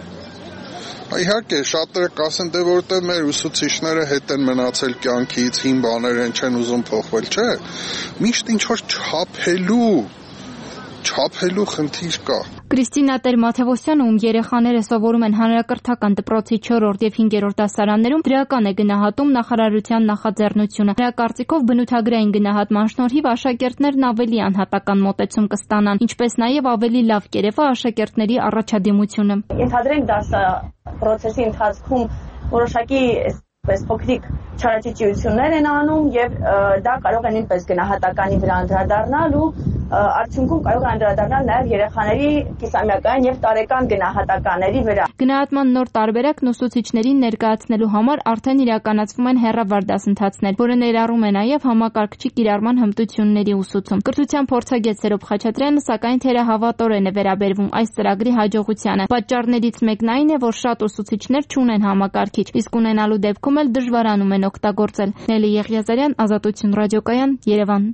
Իհարկե, շատերը կասեն, դե որտեղ մեր ուսուցիչները հետ են մնացել կյանքից, հին բաներ են, չեն ուզում փոխվել, չէ։ Միշտ ինչ որ չափելու չափելու խնդիր կա։ Կրիստինա Տեր-Մաթևոսյանը, ում երեխաները սովորում են հանրակրթական դպրոցի չորրորդ եւ հինգերորդ դասարաններում, դրական է գնահատում նախարարության նախաձեռնությունը։ Նրա կարծիքով բնութագրային գնահատման շնորհիվ աշակերտներն ավելի անհատական մոտեցում կստանան, ինչպես նաեւ ավելի լավ կերևա աշակերտների առաջադիմությունը։ Ենթադրենք դասապրոցեսի ընթացքում որոշակի պես փոքրիկ չարաճճիություններ են անում եւ դա կարող է նույնպես գնահատականի վրա անդրադառնալ ու արդյունքում կարող է անդրադառնալ նաև երեխաների կիսամյակային եւ տարեկան գնահատականների վրա։ Գնահատման նոր տարբերակն ուսուցիչներին ներկայացնելու համար արդեն իրականացվում են հեռավար դասընթացներ, որը ներառում է նաև համակարգչի կիրառման հմտությունների ուսուցում։ Կրթության փորձագետ Սերոբ Խաչատրյանը սակայն թերահավատորեն է վերաբերվում այս ծրագրի հաջողությանը։ Պատճառներից մեկն այն է, որ շատ ուսուցիչներ չունեն համակարգիչ, իսկ ունենալու դեպքում էլ դժվարանում են օգտագործել։ Նելի Եղիազարյան, Ազատություն ռադիոկայան, Երևան։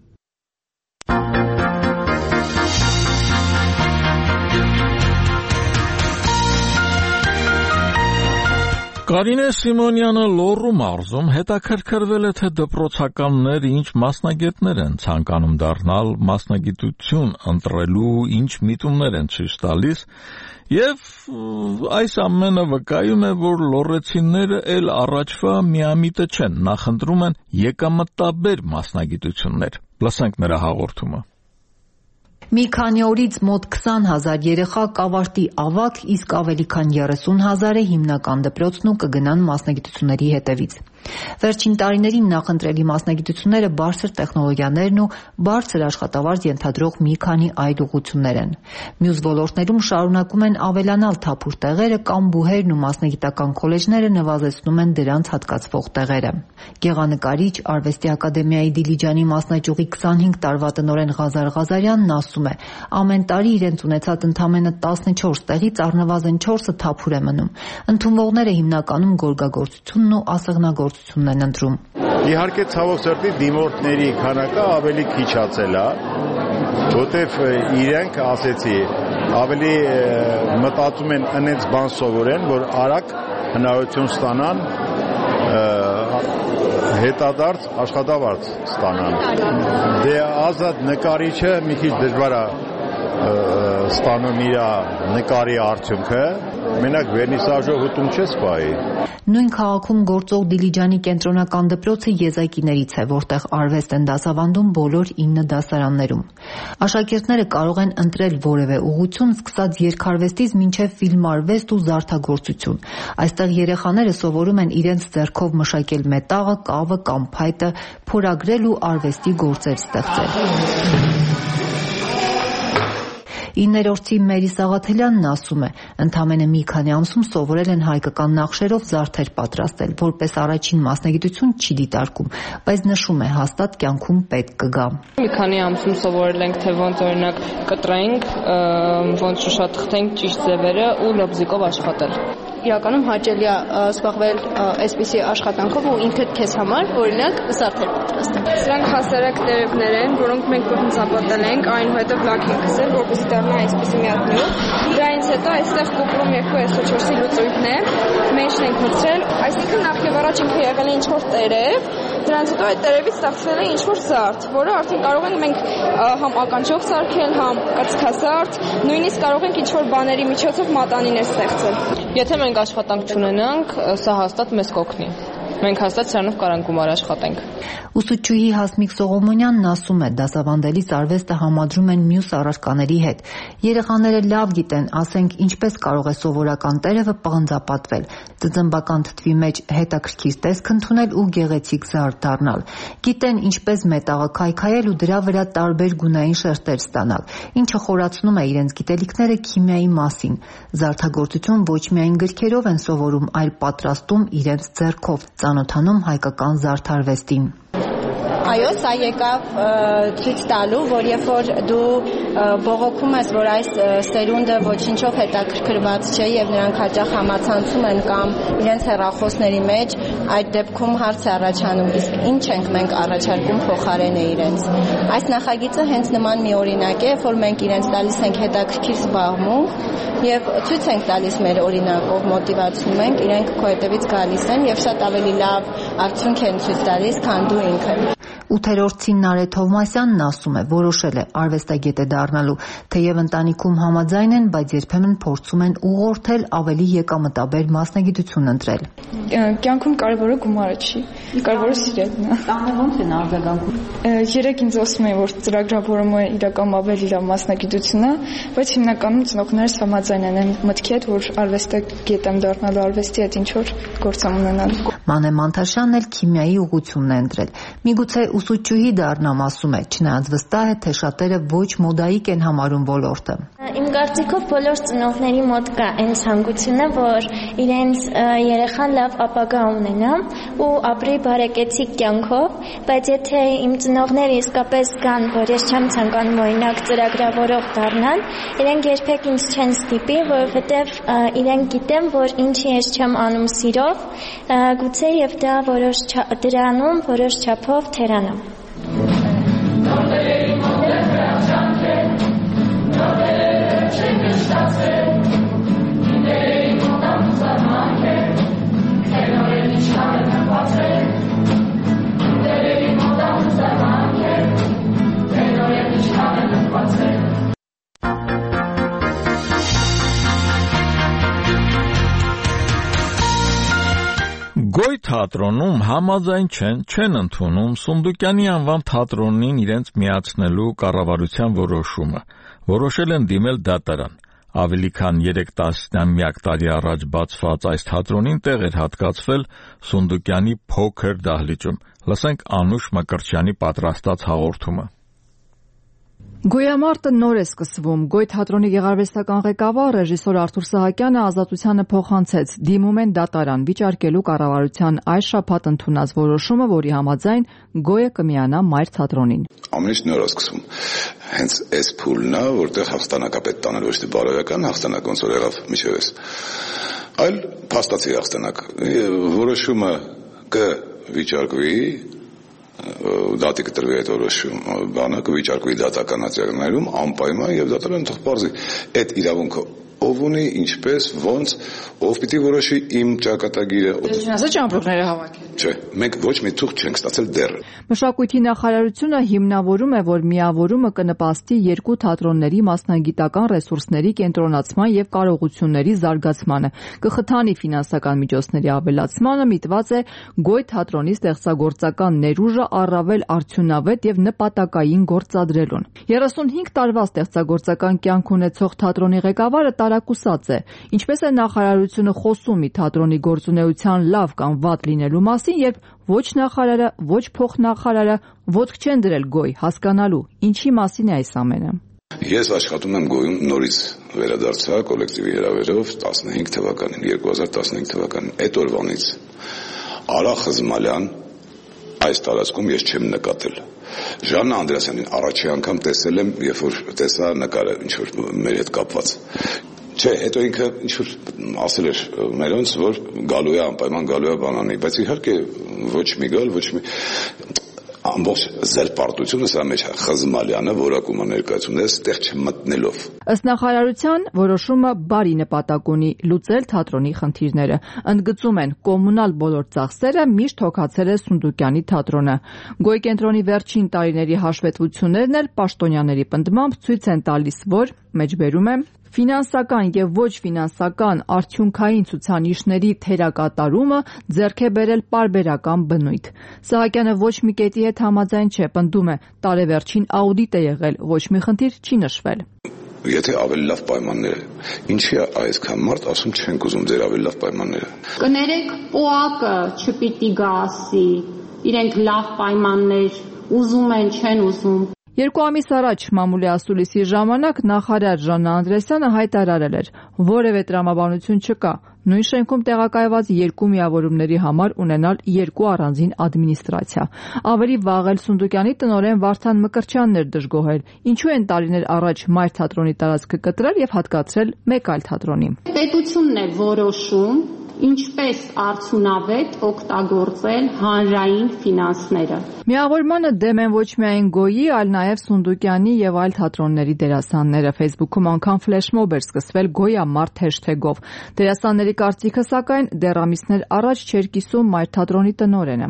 Կարինե Սիմոնյանը Լոռու մարզում հետաքրքրվել է, թե դպրոցականները ինչ մասնագետներ են ցանկանում դառնալ, մասնագիտություն ընտրելու ինչ միտումներ են ցույց տալիս, եւ այս ամենը վկայում է, որ լոռեցիները էլ առաջվա միամիտը չեն, նախընտրում են եկամտաբեր մասնագիտություններ։ Լսենք նրա հաղորդումը։ Մի քանի օրից մոտ քսան հազար երեխա կավարտի ավագ, իսկ ավելի քան երեսուն հազարը հիմնական դպրոցն ու կգնան մասնագիտությունների հետևից։ Վերջին տարիներին նախընտրելի մասնագիտությունները բարձր տեխնոլոգիաներն ու բարձր աշխատավարձ ենթադրող մի քանի այլ ուղղություններ են։ Մյուս ոլորտներում շարունակում են ավելանալ թափուր տեղերը կամ բուհերն ու մասնագիտական քոլեջները նվազեցնում են դրանց հատկացվող տեղերը։ Գեղանկարիչ, Արվեստի ակադեմիայի Դիլիջանի մասնաճյուղի քսանհինգ տարվա տնօրեն Ղազար Ղազարյանն ասում է, ամեն տարի իրենց ունեցած ընդամենը տասնչորս տեղից առնվազն չորսը թափուր է մնում։ Ընդունվողները հիմնականում գորգագործությունն ու ասեղնագործությունն են ընտրում։ Իհարկե ցավոք սրտի դիմորդների քանակը ավելի քիչացել է, որտեվ իրենք, ասեցի, ավելի մտածում են այնպես բան սովորեն, որ արագ հնարավորություն ստանան հետադարձ աշխատավարձ ստանան։ Դե ազատ նկարիչը մի քիչ դժվար է ստանում իր նկարի արդյունքը, մենակ վերնիսաժով ուտում չես պայի։ Նույն քաղաքում գործող Դիլիջանի կենտրոնական դպրոցը եզակիներից է, որտեղ արվեստ են դասավանդում բոլոր ինը դասարաններում։ Աշակերտները կարող են ընտրել որևէ ուղղություն, սկսած երգարվեստից մինչև ֆիլմարվեստ ու զարդագործություն։ Այստեղ երեխաները սովորում են իրենց ձեռքով մշակել մետաղը, կավը կամ փայտը, փորագրել ու արվեստի գործեր ստեղծել։ Իններորդի Մերի Սաղաթելյանն ասում է, ընդամենը մի քանի ամսում սովորել են հայկական նախշերով զարդեր պատրաստել, որպես առաջին մասնագիտություն չի դիտարկում, բայց նշում է հաստատ կյանքում պետք կգա։ Մի քանի ամսում սովորել ենք, թե ոնց օրինակ կտրենք, ոնց շշաթխտենք ճիշտ ձևերը ու լոբզիկով աշխատել։ Իրականում հաճելի է զբաղվել այսպիսի աշխատանքով ու ինքդ քեզ համար օրինակ զարդեր պատրաստել։ Սրանք հասարակ տերևներ են, որոնք մենք կհնձապատել ենք, այնուհետև լաք ենք գցել, որպեսզի դառնա այսպիսի մի հատ նյութ։ Դրանից հետո այստեղ կուպրում երկու էս չորսի լուծույթն է, մեջն ենք մտցրել, այսինքն նախ եւ առաջ ինքը եղել է ինչ-որ տերև, դրանից հետո այդ տերևից ստացվել է ինչ-որ զարդ, որը արդեն կարող ենք մենք համ ականջով սարքել, համ կծքազարդ, նույնիսկ կարող ենք ինչ-որ բաների միջոցով մատանիներ ստեղծել։ Եթե մենք աշխատանք չունենանք, սա հաստատ մեզ կօգնի։ Մենք հաստատ սրանով կարող գումար աշխատենք։ Ուսուցչուհի Հասմիկ Սողոմոնյանն ասում է, դասավանդելիս արվեստը համադրում են մյուս առարկաների հետ։ Երեխաները լավ գիտեն, ասենք, ինչպես կարող է սովորական տերևը պղնձապատվել, ծծմբական թթվի մեջ հետաքրքիր տեսք ընդունել ու գեղեցիկ զարդ դառնալ։ Գիտեն ինչպես մետաղը քայքայել ու դրա վրա տարբեր գունային շերտեր ստանալ, ինչը խորացնում է իրենց գիտելիքները քիմիայի մասին։ Զարդագործություն ոչ միայն գրքերով են սովորում, այլ պատրաստում իրենց ձեռքով, ծանոթանում հայկական զարդարվեստին։ Այո, սա եկավ ցույց տալու, որ երբ որ դու բողոքում ես, որ այս սերունդը ոչինչով հետաքրքրված չէ եւ նրանք հաճախ համացանցում են կամ իրենց հեռախոսների մեջ, այդ դեպքում հարց է առաջանում, իսկ ինչ ենք մենք առաջարկում փոխարենը իրենց։ Այս նախագիծը հենց նման մի օրինակ է, որ մենք իրենց տալիս ենք հետաքրքիր զբաղմունք եւ ցույց ենք տալիս մեր օրինակով, մոտիվացնում ենք, իրենք քո հետևից գալիս են եւ շատ ավելի լավ արդյունք են ցույց տալիս, քան դու ինքդ։ Ութերորդի Նարե Թովմասյանն ասում է, որոշել է արվեստագետ է դառնալու, թեև ընտանիքում համաձայն են, բայց երբեմն փորձում են ուղղորդել ավելի եկամտաբեր մասնագիտություն ընտրել։ Կյանքում կարևորը գումարը չի, կարևորը սիրելն է։ Տանը ո՞նց են արձագանքում։ Երեք ինձ ասում են, որ ծրագրավորումը իրական ավելի լավ մասնագիտություն է, բայց հիմնականում ծնողներս համաձայն են մտքի հետ, որ արվեստագետ եմ դառնալու, արվեստի հետ ինչ որ գործամ ունենալու։ Մանե Մանթաշյանն էլ քիմիայի ուղղությունն է ընտրել։ Միգուցե ուսուցչուհի դառնամ, ասում է, չնայած վստահ է, թե շատերը ոչ մոդայիկ են համարում ոլորտը։ Իմ կարծիքով բոլոր ծնողների մոտ կա այն ցանկությունը, որ իրենց երեխան լավ ապագա ունենա ու ապրի բարեկեցիկ կյանքով, բայց եթե իմ ծնողները իսկապես կան, որ ես չեմ ցանկանում օրինակ ծրագրավորող դառնալ, իրենք երբեք ինձ չեն ստիպի, որովհետև իրենք գիտեն, որ ինչի ես չեմ անում սիրով, գուցե եւ դա որոշ դրանում որոշ չափով թերանա։ Գոյ թատրոնում համաձայն չեն, չեն ընդունում Սունդուկյանի անվան թատրոնին իրենց միացնելու կառավարության որոշումը, որոշել են դիմել դատարան։ Ավելի քան երեք տասնամյակ տարի առաջ բացված այս թատրոնին տեղ էր հատկացվել Սունդուկյանի փոքր դահլիճում։ Լսենք Անուշ Մկրտչյանի պատրաստած հաղորդումը։ Գոյամարտը նոր է սկսվում։ Գոյ թատրոնի գեղարվեստական ղեկավար ռեժիսոր Արթուր Սահակյանը ազատությանը փոխանցեց, դիմում են դատարան վիճարկելու կառավարության այս շաբաթ ընդունած որոշումը, որի համաձայն Գոյը կմիանա Մայր թատրոնին։ Ամեն ինչ նոր է սկսվում։ Հենց այս փուլն է, որտեղ հաղթանակապետ տանել ոչ թե բարոյական հաղթանակ ոնց որ եղավ միջևս, այլ փաստացի հաղթանակ։ Որոշումը կվիճարկվի դատի կտրվի այդ որոշում բանը կվիճարկվի դատական ատյաններում անպայման եւ դատարանը թող բարձի այդ իրավունքը ով ով ունի, ինչպես, ոնց, ով պիտի որոշի իմ ճակատագիրը։ Դե ճամփորդները հավաքել։ Չէ, մենք ոչ մի թուղթ չենք ստացել դեռ։ Մշակույթի նախարարությունը հիմնավորում է, որ միավորումը կնպաստի երկու թատրոնների մասնագիտական ռեսուրսների կենտրոնացման եւ կարողությունների զարգացմանը, կխթանի ֆինանսական միջոցների ավելացմանը, միտված է Գոյ թատրոնի ստեղծագործական ներուժը առավել արդյունավետ եւ նպատակային գործադրելուն։ երեսունհինգ տարվա ստեղծագործական կյանք ունեցող թատրոնի ղեկավարը տարակուսած է, ինչպես է նախարարությունը խոսում ի թատրոնի գործունեության լավ կամ վատ լինելու մասին, երբ ոչ նախարարը, ոչ փոխնախարարը ոտք չեն դրել Գոյ հասկանալու, ինչի մասին է այս ամենը։ Ես աշխատում եմ Գոյում նորից վերադարձա կոլեկտիվի հրավերով տասնհինգ թվականին, երկու հազար տասնհինգ թվականին, այդ օրվանից Արա Խզմալյան այս տարածքում ես չեմ նկատել։ Ժաննա Անդրեասյանին առաջի անգամ տեսել եմ, երբ որ տեսա նկարը ինչ որ մեր հետ կապված։ Չէ, հետո ինքը ինչ որ ասել էր մերոնց, որ գալու է անպայման գալու է բանանի, բայց իհարկե ոչ մի գալ, ոչ մի ամբողջ զերպարտությունը սա մեջ Խզմալյանը որակում է ներկայացում դες տեղ չմտնելով։ Ըստ նախարարության որոշումը բարի նպատակ ունի լուծել թատրոնի խնդիրները։ Ընդգծում են կոմունալ բոլոր ծախսերը միշտ հոգացել է Սունդուկյանի թատրոնը։ Գոյ կենտրոնի վերջին տարիների հաշվետվություններն էլ պաշտոնյաների պնդմամբ ցույց են տալիս, որ մեջբերում է ֆինանսական եւ ոչ ֆինանսական արդյունքային ցուցանիշների թերակատարումը ձեռք է բերել պարբերական բնույթ։ Սահակյանը ոչ մի կետի հետ համաձայն չէ, պնդում է տարեվերջին աուդիտ է եղել, ոչ մի խնդիր չի նշվել։ Եթե ավելի լավ պայմաններ է, ինչի է այսքան մարդ ասում չենք ուզում ձեր ավելի լավ պայմանները։ Կներեք, օակը չպիտի գա ասի, իրենք լավ պայմաններ ուզում են, չեն ուզում։ Երկու ամիս առաջ մամուլի ասուլիսի ժամանակ նախարար Ժաննա Անդրեասյանը հայտարարել էր, որևէ տրամաբանություն չկա նույն շենքում տեղակայված երկու միավորումների համար ունենալ երկու առանձին ադմինիստրացիա։ Ավելի վաղ էլ Սունդուկյանի տնօրեն Վարդան Մկրտչյանն էր դժգոհել, ինչու են տարիներ առաջ մայր թատրոնի տարածքը կտրել եւ հատկացրել մեկ այլ թատրոնի։ Պետությունն է որոշում ինչպես արդյունավետ օգտագործել հանրային ֆինանսները։ Միավորմանը դեմ են ոչ միայն Գոյի, այլ նաև Սունդուկյանի եւ այլ թատրոնների դերասանները։ Facebook-ում անգամ ֆլեշմոբ էր սկսվել Գոյամարտ հեշթեգով։ Դերասանների կարծիքը սակայն դեռ ամիսներ առաջ չէր կիսում մայր թատրոնի տնօրենը։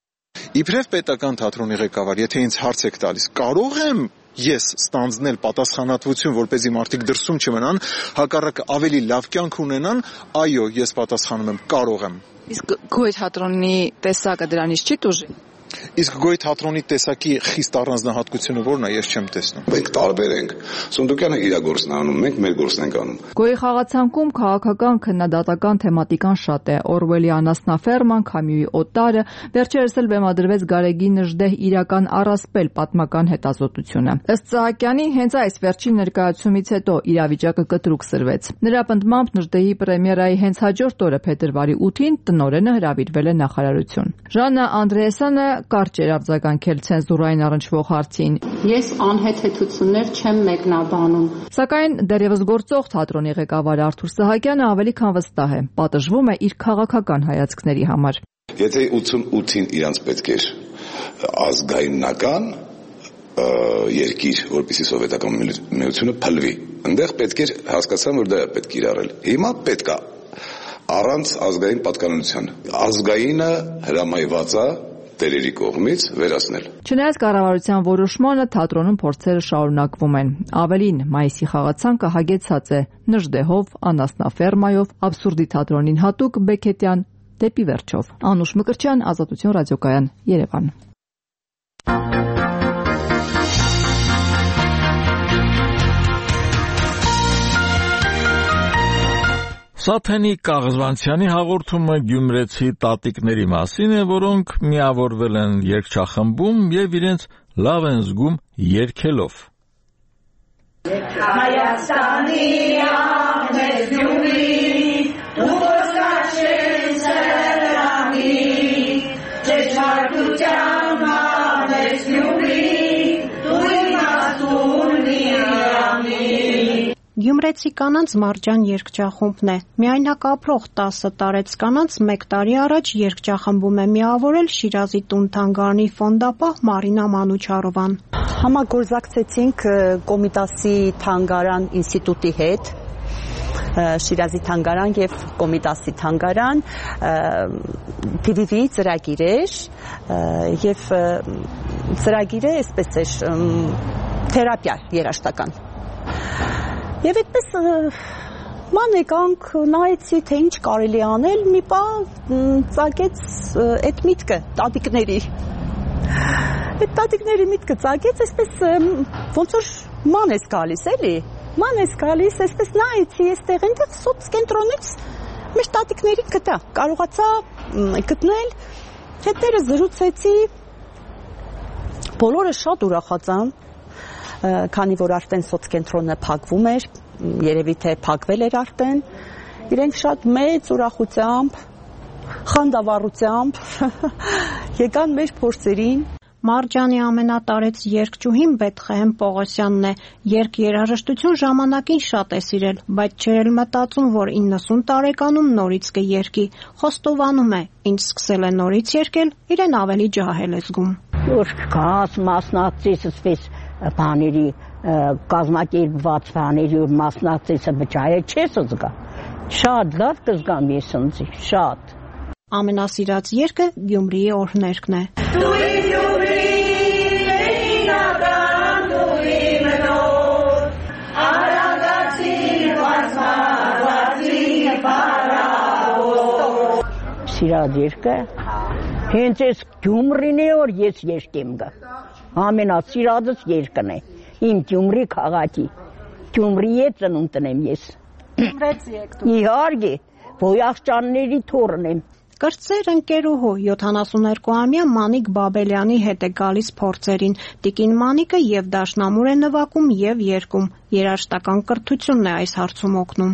Իբրև պետական թատրոնի ղեկավար, եթե ինձ հարց եք տալիս, կարող եմ ես ստանձնել պատասխանատվություն, որպեսզի մարդիկ դրսում չմնան, հակառակ ավելի լավ կյանք ունենան, այո, ես պատասխանում եմ, կարող եմ։ Իսկ Գոյ թատրոնի տեսակը դրանից չի տուժի։ Իսկ Գոյ թատրոնի տեսակի խիստ առանձնահատկությունը ո՞րն է, ես չեմ տեսնում։ Մենք տարբեր ենք։ Սունդուկյանը իր գործն է անում, մենք մեր գործն ենք անում։ Գոյի խաղացանկում քաղաքական քննադատական թեմատիկան շատ է։ Օրվելի Անասնաֆերման, Քամյուի Օտարը, վերջերս էլ բեմադրվեց Գարեգի Նժդեհ իրական առասպել պատմական հետազոտությունը։ Ըստ Սահակյանի, հենց այս վերջին ներկայացումից հետո իրավիճակը կտրուկ սրվեց։ Նրա պնդմամբ Նժդեհի պրեմիերայի հենց հաջորդ օրը փետրվարի ութին տնօրենը հրավիրվել է նախարարություն։ Ժաննա Անդրեասյանը կարճ էր արձագանքել ցենզուրային առնչվող հարցին։ Ես անհեթեթություններ չեմ մեկնաբանում։ Սակայն դեռևս գործող թատրոնի ղեկավար Արթուր Սահակյանը ավելի քան վստահ է, պատժվում է իր քաղաքական հայացքների համար։ Եթե ութսունութին իրանց պետք էր ազգայնական երկիր, որպեսզի սովետական միությունը փլվի, այնտեղ պետք էր հասկացան, որ դա է պետք իրարել։ Հիմա պետք է առանց ազգային պատկանելիության ազգայինը հրամայված է տերերի կողմից վերացնել։ Չնայած կառավարության որոշմանը թատրոնում փորձերը շարունակվում են։ Ավելին, մայիսի խաղացանկը հագեցած է Նժդեհով, Անասնաֆերմայով, Աբսուրդի թատրոնին հատուկ Բեքետյան դեպի վերջով։ Անուշ Մկրտչյան, Ազատություն ռադիոկայան, Երևան։ Սաթենի Կաղզվանցյանի հաղորդումը գյումրեցի տատիկների մասին է, որոնք միավորվել են երգչախմբում եւ իրենց լավ են զգում երգելով։ Հայաստանի ամեն գյումրի դու ոսկաշեն սրամի ճեչարկության ամեն գյումրի դու իմաստուն միամի Գյումրեցի կանանց Մարջան երգչախումբն է։ Միայնակապրող տասը տարեց կանանց մեկ տարի առաջ երգչախմբում է միավորել Շիրազի տուն թանգարանի ֆոնդապահ Մարինա Մանուչարովան։ Համագործակցեցինք Կոմիտասի թանգարան ինստիտուտի հետ Շիրազի թանգարան եւ Կոմիտասի թանգարան, T V V ծրագիր էր եւ ծրագիրը այսպես էր թերապիա երաշտական։ Եվ այդպես ման եկանք նայեցի թե ինչ կարելի անել, մի պա ծագեց այդ միտքը տատիկների։ Այդ տատիկների միտքը ծագեց, այսպես ոնց որ ման ես գալիս էլի, ման ես գալիս, այսպես նայեցի այստեղ այնտեղ սոցկենտրոնից մեր տատիկների գտա, կարողացա գտնել, հետները զրուցեցի, բոլորը շատ ուրախացան, քանի որ արդեն սոցկենտրոնը փակվում էր, երևի թե փակվել էր արդեն, իրենք շատ մեծ ուրախությամբ, խանդավառությամբ եկան մեր փորձերին։ Մարջանի ամենատարեց երգչուհին Բեթխեհեմ Պողոսյանն է, երգերաժշտություն ժամանակին շատ է սիրել, բայց չէր մտածում, որ իննսուն տարեկանում նորից կերգի, խոստովանում է, ինչ սկսել է նորից երգել, իրեն ավելի ջահել է զգում։ Որ կաս մասնակցես բաների կազմակերպված բաների ու մասնակցելը վճարը չես զգա։ Շատ լավ կզգամ ես ինձ, շատ։ Ամենասիրած երգը Գյումրիի օրհներգն է։ Դուի Գյումրի, ինական դուի մնոր, արագացի վազվազացի պարավոր։ Սիրած երգը, հենց ես Գյումրին է որ ես երգեմ գա։ Ամենասիրածս երգն է։ Իմ Գյումրի քաղաքի, Գյումրիի ծնունդն եմ ես։ Գյումրեցի եք դուք։ Իհարկե, Բոյախճանների թոռն եմ։ Կրտսեր ընկերուհու յոթանասուներկուամյա Մանիկ Բաբելյանի հետ է գալիս փորձերին։ Տիկին Մանիկը եւ դաշնամուր է նվագում եւ երգում։ Երաժշտական կրթությունն է այս հարցում օգնում։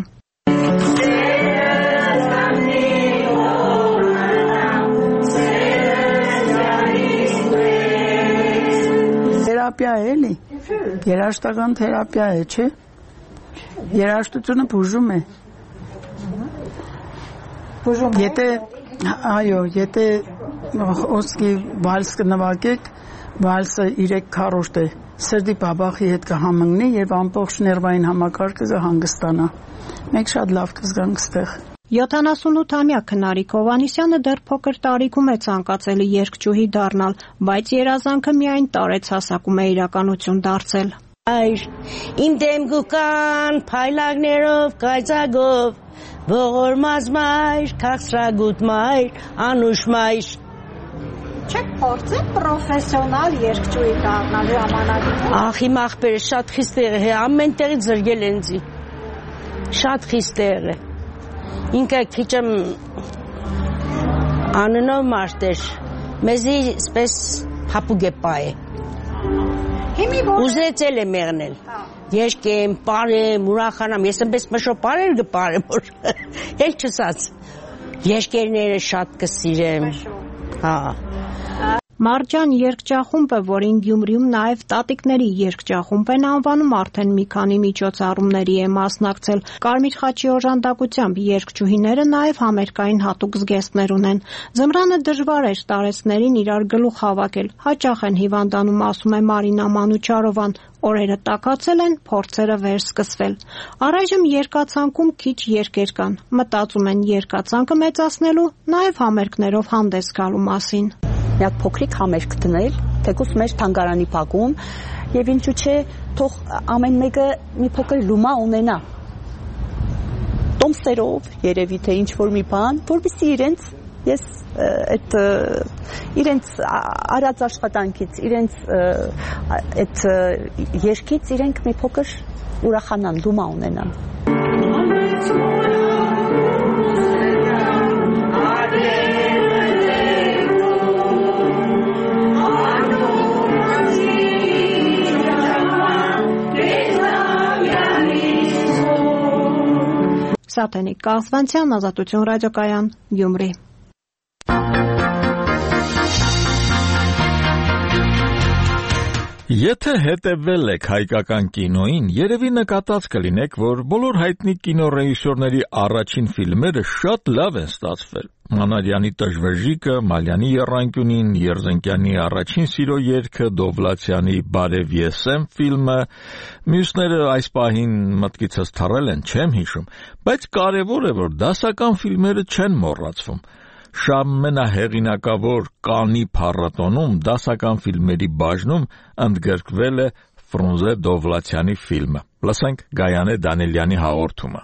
Թերապիա է էլի։ Երաժշտական թերապիա է, չէ՞։ Երաժշտությունը բուժում է։ Բուժում է։ Եթե այո, եթե ոսկի վալս կնվագեք, վալսը երեք քառորդ է, սրտի բաբախի հետ կհամընկնի եւ ամբողջ ներվային համակարգը կհանգստանա։ Մենք շատ լավ կզգանք ստեղ։ յոթանասունութամյա Քնարիկ Հովհաննիսյանը դեռ փոքր տարիքում է ցանկացել երգչուհի դառնալ, բայց երազանքը միայն տարեց հասակում է իրականություն դարձել։ Այր իմ դեմգուկան փայլակներով կայծագով ողորմած մայր քաղցրագութ մայր անուշ մայր Չեք փորձել պրոֆեսիոնալ երգչուհի դառնալ ժամանակին։ Ախ իմ ախպերը շատ խիստեղ է, ամեն տեղից զրգել են ինձ։ Շատ խիստեղ է։ Ինքը քիչ եմ անունով մարդ էր, մեզի սպես հապուկ է պայ է։ Ուզեցել եմ եղնել, երգեմ, պարեմ, ուրախանամ, ես ըմպես մշո պարեր կպարեմ, որ էլ չսած, երգերները շատ կսիրեմ, հա։ Մարջան երգչախումբը, որին Գյումրիում նաև տատիկների երգչախումբ են անվանում, արդեն մի քանի միջոցառումների է մասնակցել։ Կարմիր խաչի օժանդակությամբ երգչուհիները նաև համերգային հատուկ զգեստներ ունեն։ Ձմռանը դժվար էր տարեցներին իրար գլուխ հավաքել, հաճախ են հիվանդանում, ասում է Մարինա Մանուչարովան։ Օրերը տաքացել են, փորձերը վերսկսվել։ Առայժմ երկացանկում քիչ երկեր կան։ Մտածում են երկացանկը մեծացնելու, նաև համերգներով հանդես գալու մասին։ Մի հատ փոքրիկ համերգ դնել, թեկուզ մեր թանգարանի բակում, եւ ինչու՞ չէ, թող ամեն մեկը մի փոքր լումա ունենա։ Տոմսերով, երևի թե ինչ որ մի բան, որպեսզի իրենց ես այդ իրենց արած աշխատանքից, իրենց այդ երգից իրենք մի փոքր ուրախանան, լումա ունենան։ Սաթենիկ Կասվանցյան, Ազատություն ռադիոկայան, Գյումրի։ Եթե հետևել եք հայկական կինոին, երևի նկատած կլինեք, որ բոլոր հայտնի կինոռեժիսորների առաջին ֆիլմերը շատ լավ են ստացվել։ Մանարյանի «Տժվեժիկը», Մալյանի «Եռանկյունին», Երզենկյանի «Առաջին սիրո երգը», Դովլաթյանի «Բարև ես եմ» ֆիլմը, մյուսները այս պահին մտքիցս թռել են, չեմ հիշում, բայց կարևոր է, որ դասական ֆիլմերը չեն մոռացվում։ Շամենահեղինակավոր Կաննի փառատոնում դասական ֆիլմերի բաժնում ընդգրկվել է Ֆրունզե Դովլաթյանի ֆիլմը։ Լսենք Գայանե Դանիելյանի հաղորդումը։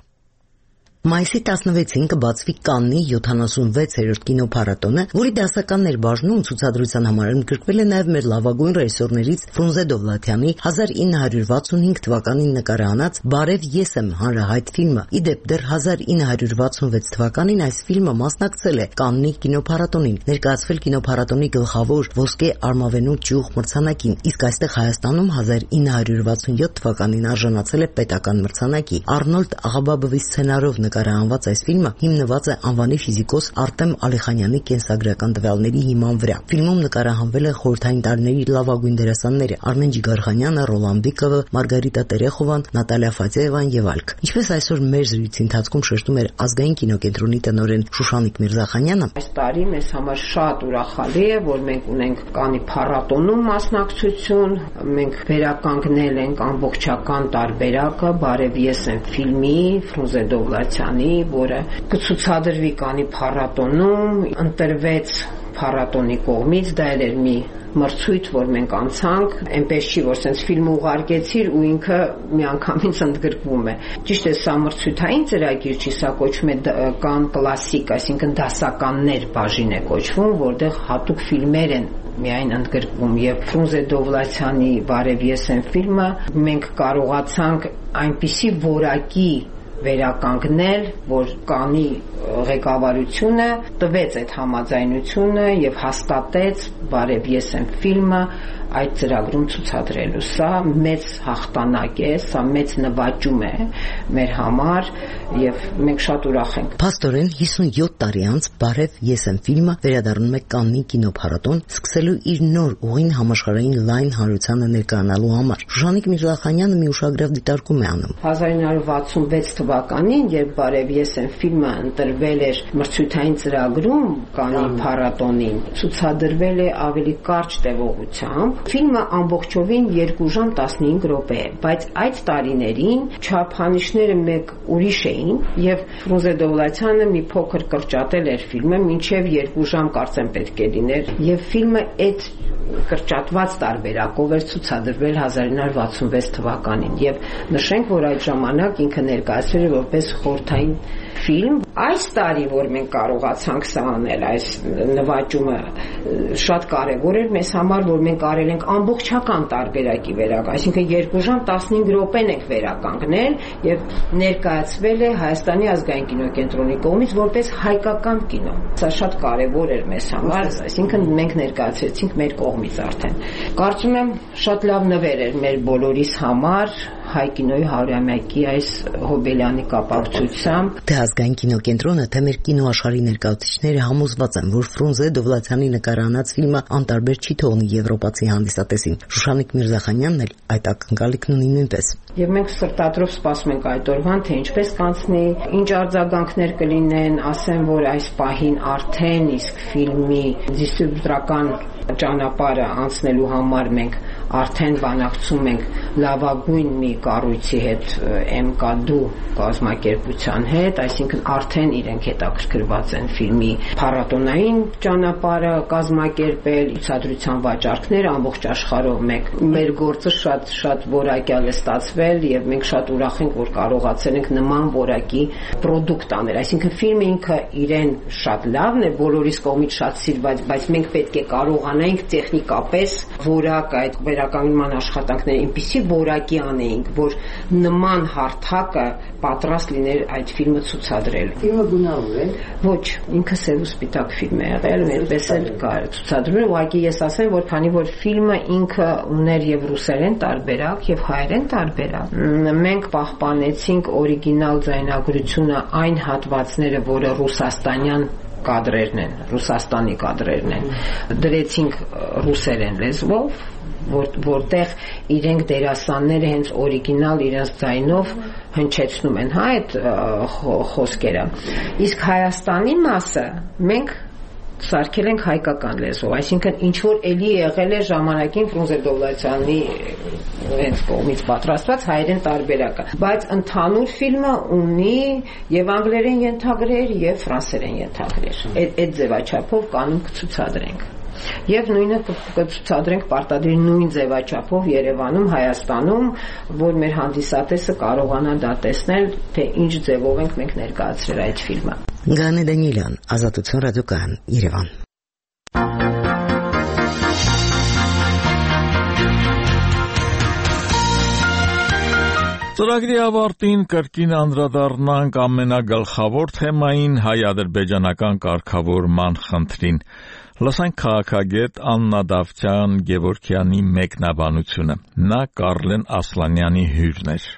Մայիսի տասնվեցին կբացվի Կաննի յոթանասունվեցերորդ կինոփառատոնը, որի դասական ներբաժնում ցուցադրության համար ընդգրկվել է նաև մեր լավագույն ռեժիսորներից Ֆրունզե Դովլաթյանի հազար ինը հարյուր վաթսունհինգ թվականին նկարահանած «Բարև ես եմ» հանրահայտ ֆիլմը։ Ի դեպ, դեռ հազար ինը հարյուր վաթսունվեց թվականին այս ֆիլմը մասնակցել է Կաննի կինոփառատոնին, ներկայացվել կինոփառատոնի գլխավոր ոսկե արմավենու ճյուղ մրցանակին, իսկ այստեղ Հայաստանում հազար ինը հարյուր վաթսունյոթ թվականին արժանացել է պետական մրցանակի։ Արնոլդ Աղաբաբովի սցենարով նկարահանված այս ֆիլմը հիմնված է անվանի ֆիզիկոս Արտեմ Ալիխանյանի կենսագրական տվյալների հիման վրա։ Ֆիլմում նկարահանվել են խորհրդային տարիների լավագույն դերասանները Արմեն Ջիգարխանյանը, Ռոլան Բիկովը, Մարգարիտա Տերեխովան, Նատալիա Ֆաթեևան եւ այլք։ Ինչպես այսօր մեր զրույցի ընթացքում շեշտում էր Ազգային կինոկենտրոնի տնօրեն Շուշանիկ Միրզախանյանը, այս տարի մեզ համար շատ ուրախալի է, որ մենք ունենք Կաննի փառատոնում մասնակցություն, մենք վերականգնել ենք ամբողջական տարբերակը «Բարև ես եմ» ֆիլմի, Ֆրունզե Դովլաթյանի, որը կցուցադրվի Կաննի փառատոնում, ընտրվեց փառատոնի կողմից, դա էր մի մրցույթ, որ մենք անցանք, այնպես չի, որ sense ֆիլմ ուղարկեցիր ու ինքը միանգամից ընդգրկվում է։ Ճիշտ է, սա մրցույթային ծրագիր չի, սա կոչվում է Կանն կլասիկ, այսինքն դասականներ բաժին է կոչվում, որտեղ հատուկ ֆիլմեր են միայն ընդգրկվում, եւ Ֆրունզե Դովլաթյանի «Բարև ես եմ» ֆիլմը մենք կարողացանք այնպիսի որակի վերականգնել, որ Կաննի ղեկավարությունը տվեց այդ համաձայնությունը եւ հաստատեց «Բարև ես եմ» ֆիլմը այդ ծրագրում ցուցադրելու։ Սա մեծ հաղթանակ է, սա մեծ նվաճում է մեր համար եւ մենք շատ ուրախ ենք։ Փաստորեն հիսունյոթ տարի անց «Բարև ես եմ» ֆիլմը վերադառնում է Կաննի կինոփառատոն, սկսելու իր նոր ուղին համաշխարհային լայն հանրությանը ներկայանալու համար։ Շուշանիկ Միրզախանյանը մի ուշագրավ դիտարկում է անում։ հազար ինը հարյուր վաթսունվեց թվականին, երբ «Բարև ես եմ» ֆիլմը ընտրվել էր մրցույթային ծրագրում Կաննի փառատոնին, ցուցադրվել է ավելի կարճ տևողությամբ։ Ֆիլմը ամբողջովին երկու ժամ տասնհինգ րոպե է, բայց այդ տարիներին չափանիշները մեկ ուրիշ էին եւ Ֆրունզե Դովլաթյանը մի փոքր կրճատել էր ֆիլմը, մինչեւ երկու ժամ կարծեմ պետք է լիներ, եւ ֆիլմը այդ կրճատված տարբերակով էր ցուցադրվել հազար ինը հարյուր վաթսունվեց թվականին եւ նշենք, որ այդ ժամանակ ինքը ներկայացվել էր որպես խորհրդային ֆիլմ։ Այս տարի, որ մենք կարողացանք սա անել, այս նվաճումը շատ կարևոր էր մեզ համար, որ մենք արել ենք ամբողջական տարբերակի վերակ, այսինքն երկու ժամ տասնհինգ րոպեն ենք վերականգնել եւ ներկայացվել է Հայաստանի ազգային կինոկենտրոնի կողմից որպես հայկական կինո։ Սա շատ կարևոր էր մեզ համար, այսինքն մենք ներկայացրեցինք մեր կողմից արդեն։ Կարծում եմ շատ լավ նվեր էր մեր բոլորիս համար հայ կինոյի հարյուրամյակի այս հոբելյանի կապակցությամբ։ Թե ազգային կինոկենտրոնը, թե մեր կինոաշխարհի ներկայացուցիչները համոզված են, որ Ֆրունզե Դովլաթյանի նկարահանած ֆիլմը անտարբեր չի թողնի եվրոպացի հանդիսատեսին։ Շուշանիկ Միրզախանյանն էլ այդ ակնկալիքն ունի նույնպես։ Եվ մենք սրտադրով սպասում ենք այդ օրվան, թե ինչպես կանցնի, ինչ արձագանքներ կլինեն, ասեմ, որ այս պահին արդեն իսկ ֆիլմի դիստրիբյուտորական ճանապարհը անցնելու համար մենք արդեն բանակցում ենք լավագույն մի կառույցի հետ, էմ կա դու կազմակերպության հետ, այսինքն արդեն իրենք հետաքրքրված են ֆիլմի փառատոնային ճանապարհը կազմակերպել, ցուցադրության վաճառքներ ամբողջ աշխարհով մեկ։ Մեր գործը շատ շատ որակյալ է ստացվել եւ մենք շատ ուրախ ենք, որ կարողացել ենք նման որակի պրոդուկտ անել, այսինքն ֆիլմը ինքը իրեն շատ լավն է, բոլորիս կողմից շատ սիրված, բայց մենք պետք է կարողանանք տեխնիկապես որակ այդ վերականգնման աշխատանքները այնպիսի որակի անեինք, որ նման հարթակը պատրաստ լիներ այդ ֆիլմը ցուցադրել։ Ֆիլմը գունավոր է։ Ոչ, ինքը սև ու սպիտակ ֆիլմ է եղել, այդպես էլ կա ցուցադրել, ուղղակի ես ասեմ, որ քանի որ ֆիլմը ինքը ուներ եւ ռուսերեն տարբերակ եւ հայերեն տարբերակ, մենք պահպանեցինք օրիգինալ ձայնագրությունը այն հատվածները, որը ռուսաստանյան կադրերն են, Ռուսաստանի կադրերն են, դրեցինք ռուսերեն լեզվով որ որտեղ իրենք դերասանները հենց օրիգինալ իրենց ձայնով հնչեցնում են, հա, այդ խոսքերը։ Իսկ Հայաստանի մասը մենք սարքել ենք հայկական լեզվով, այսինքն ինչ որ էլի եղել է ժամանակին Ֆրունզե Դովլաթյանի հենց կողմից պատրաստված հայերեն տարբերակը, բայց ընդհանուր ֆիլմը ունի եւ անգլերեն ենթագրեր եւ ֆրանսերեն ենթագրեր։ Այդ ձևաչափով կանոն կցուցադրենք։ Եվ նույնը կցուցադրենք պարտադիր նույն ձևաչափով Երևանում, Հայաստանում, որ մեր հանդիսատեսը կարողանա դա տեսնել, թե ինչ ձևով ենք մենք ներկայացրել այդ ֆիլմը։ Գանե Դանիելյան, Ազատություն ռադիոկայան, Երևան։ Ծրագրի ավարտին կրկին անդրադառնանք ամենագլխավոր թեմային հայ-ադրբեջանական կարգավորման խնդրին։ Լսենք քաղաքագետ Աննա Դավթյան-Գևորգյանի մեկնաբանությունը։ Նա Կարլեն Ասլանյանի հյուրն էր։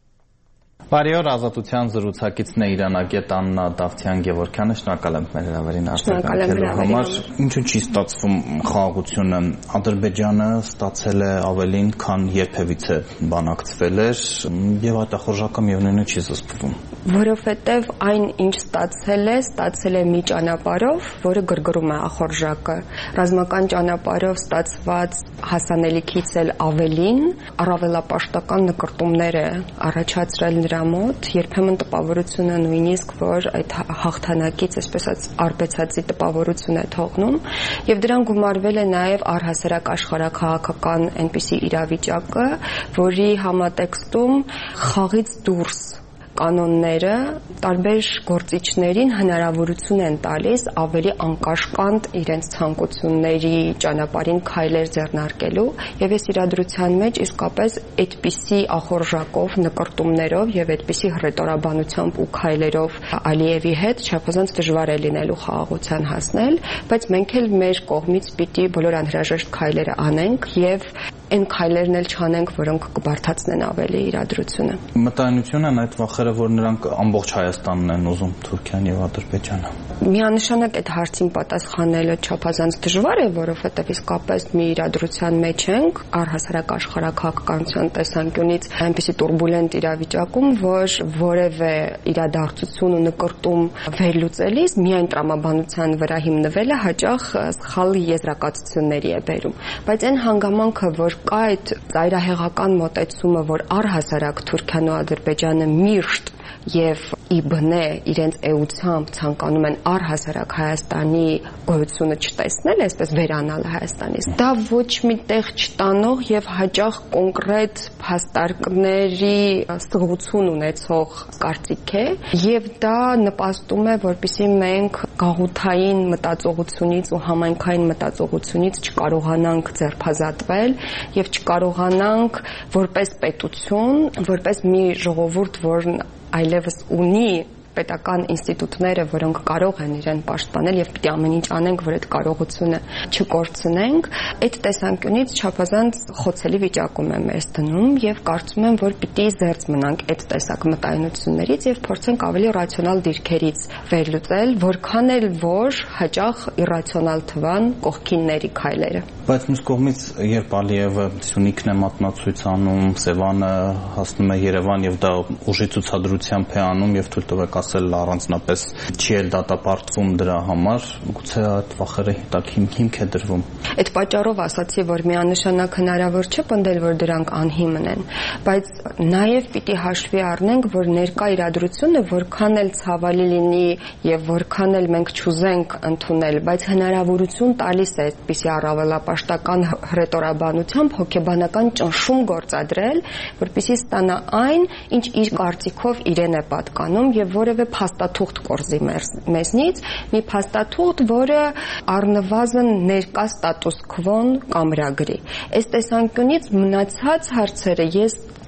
Բարի օր, Ազատության զրուցակիցն է իրանագետ Աննա Դավթյան-Գևորգյանը, շնորհակալ եմ մեր հրավերին արձագանքելու համար։ Ինչու՞ չի ստացվում խաղաղությունը։ Ադրբեջանը ստացել է ավելին, քան երբևիցե բանակցվել էր, եւ այդ ախորժակը միևնույնն չի զսպվում։ Որովհետեւ այն, ինչ ստացել է, ստացել է մի ճանապարհով, որը գրգռում է ախորժակը։ Ռազմական ճանապարհով ստացված հասանելիքից էլ ավելին առավելապաշտական նկարտումներ է առաջացրել նրա մոտ, երբեմն տպավորությունը նույնիսկ, որ այդ հաղթանակից, այսպես արբեցածի տպավորություն է թողնում, եւ դրան գումարվել է նաեւ առհասարակ աշխարհաքաղաքական այնպիսի իրավիճակը, որի համատեքստում խաղից դուրս կանոնները տարբեր գործիչներին հնարավորություն են տալիս ավելի անկաշկանդ իրենց ցանկությունների ճանապարհին քայլեր ձեռնարկելու, եւ այս իրադրության մեջ իսկապես այդպիսի ախորժակով, նկարտումներով եւ այդպիսի հռետորաբանությամբ ու քայլերով Ալիևի հետ չափազանց դժվար է լինելու խաղաղության հասնել, բայց մենք էլ մեր կողմից պիտի բոլոր անհրաժեշտ քայլերը անենք եւ այն քայլերն էլ չանենք, որոնք կբարդացնեն ավելի իրադրությունը։ Մտայնություն են այդ վախերը, որ նրանք ամբողջ Հայաստանն են ուզում, Թուրքիան եւ Ադրբեջանը։ Միանշանակ այդ հարցին պատասխանելը չափազանց դժվար է, որովհետեւ իսկապես մի իրադրության մեջ ենք, առհասարակ աշխարհաքաղաքականության տեսանկյունից այնպիսի турբուլենտ իրավիճակում, որ որևէ իրադարձություն ու նկարտում վերլուծելիս միայն տրամաբանության վրա հիմնվելը հաճախ սխալ եզրակացությունների է բերում, բայց այն հանգամանքը, որ կա այդ ծայրահեղական մոտեցումը, որ առհասարակ Թուրքիան ու Ադրբեջանը միշտ եւ ի բնե իրենց էությամբ ցանկանում են առհասարակ Հայաստանի գոյությունը չտեսնել, այսպես վերանալ Հայաստանից։ Դա ոչ մի տեղ չտանող եւ հաճախ կոնկրետ փաստարկների ստուգություն ունեցող կարծիք է, եւ դա նպաստում է, որպեսզի մենք գաղութային մտածողությունից ու համայնքային մտածողությունից չկարողանանք ձերբազատվել եւ չկարողանանք որպես պետություն, որպես մի ժողովուրդ, որն այլևս ունի պետական ինստիտուտները, որոնք կարող են իրեն պաշտպանել եւ պիտի ամեն ինչ անենք, որ այդ կարողությունը չկորցնենք, այդ տեսանկյունից չափազանց խոցելի վիճակում է մեզ դնում եւ կարծում եմ, որ պիտի զերծ մնանք այդ տեսակ մտայնություններից եւ փորձենք ավելի ռացիոնալ դիրքերից վերլուծել, որքան էլ որ հաճախ իրացիոնալ թվան կողքինների քայլերը։ Բայց մյուս կողմից, երբ Ալիևը Սյունիքն է մատնացույց անում, Սևանը հասնում է Երևան եւ դա ուժի ցուցադրությամբ է անում եւ թույլ տվեք ասել առանձնապես չի էլ դատապարտվում դրա համար, գուցե այդ վախերը հիմք է դրվում։ Այդ պատճառով ասացի, որ միանշանակ հնարավոր չէ պնդել, որ դրանք անհիմն են, բայց նաեւ պիտի հաշվի առնենք, որ ներկա իրադրությունը որքան էլ ցավալի լինի եւ որքան էլ մենք չուզենք ընդունել, բայց հնարավորություն տալիս է այդպիսի առավելապաշտական հռետորաբանությամբ հոգեբանական ճնշում գործադրել, որպեսզի ստանա այն, ինչ իր կարծիքով իրեն է պատկանում եւ որևէ փաստաթուղթ կորզի մեզնից, մի փաստաթուղթ, որը առնվազն ներկա ստատուս քվոն կամրագրի։ Այս տեսանկյունից մնացած հարցերը ես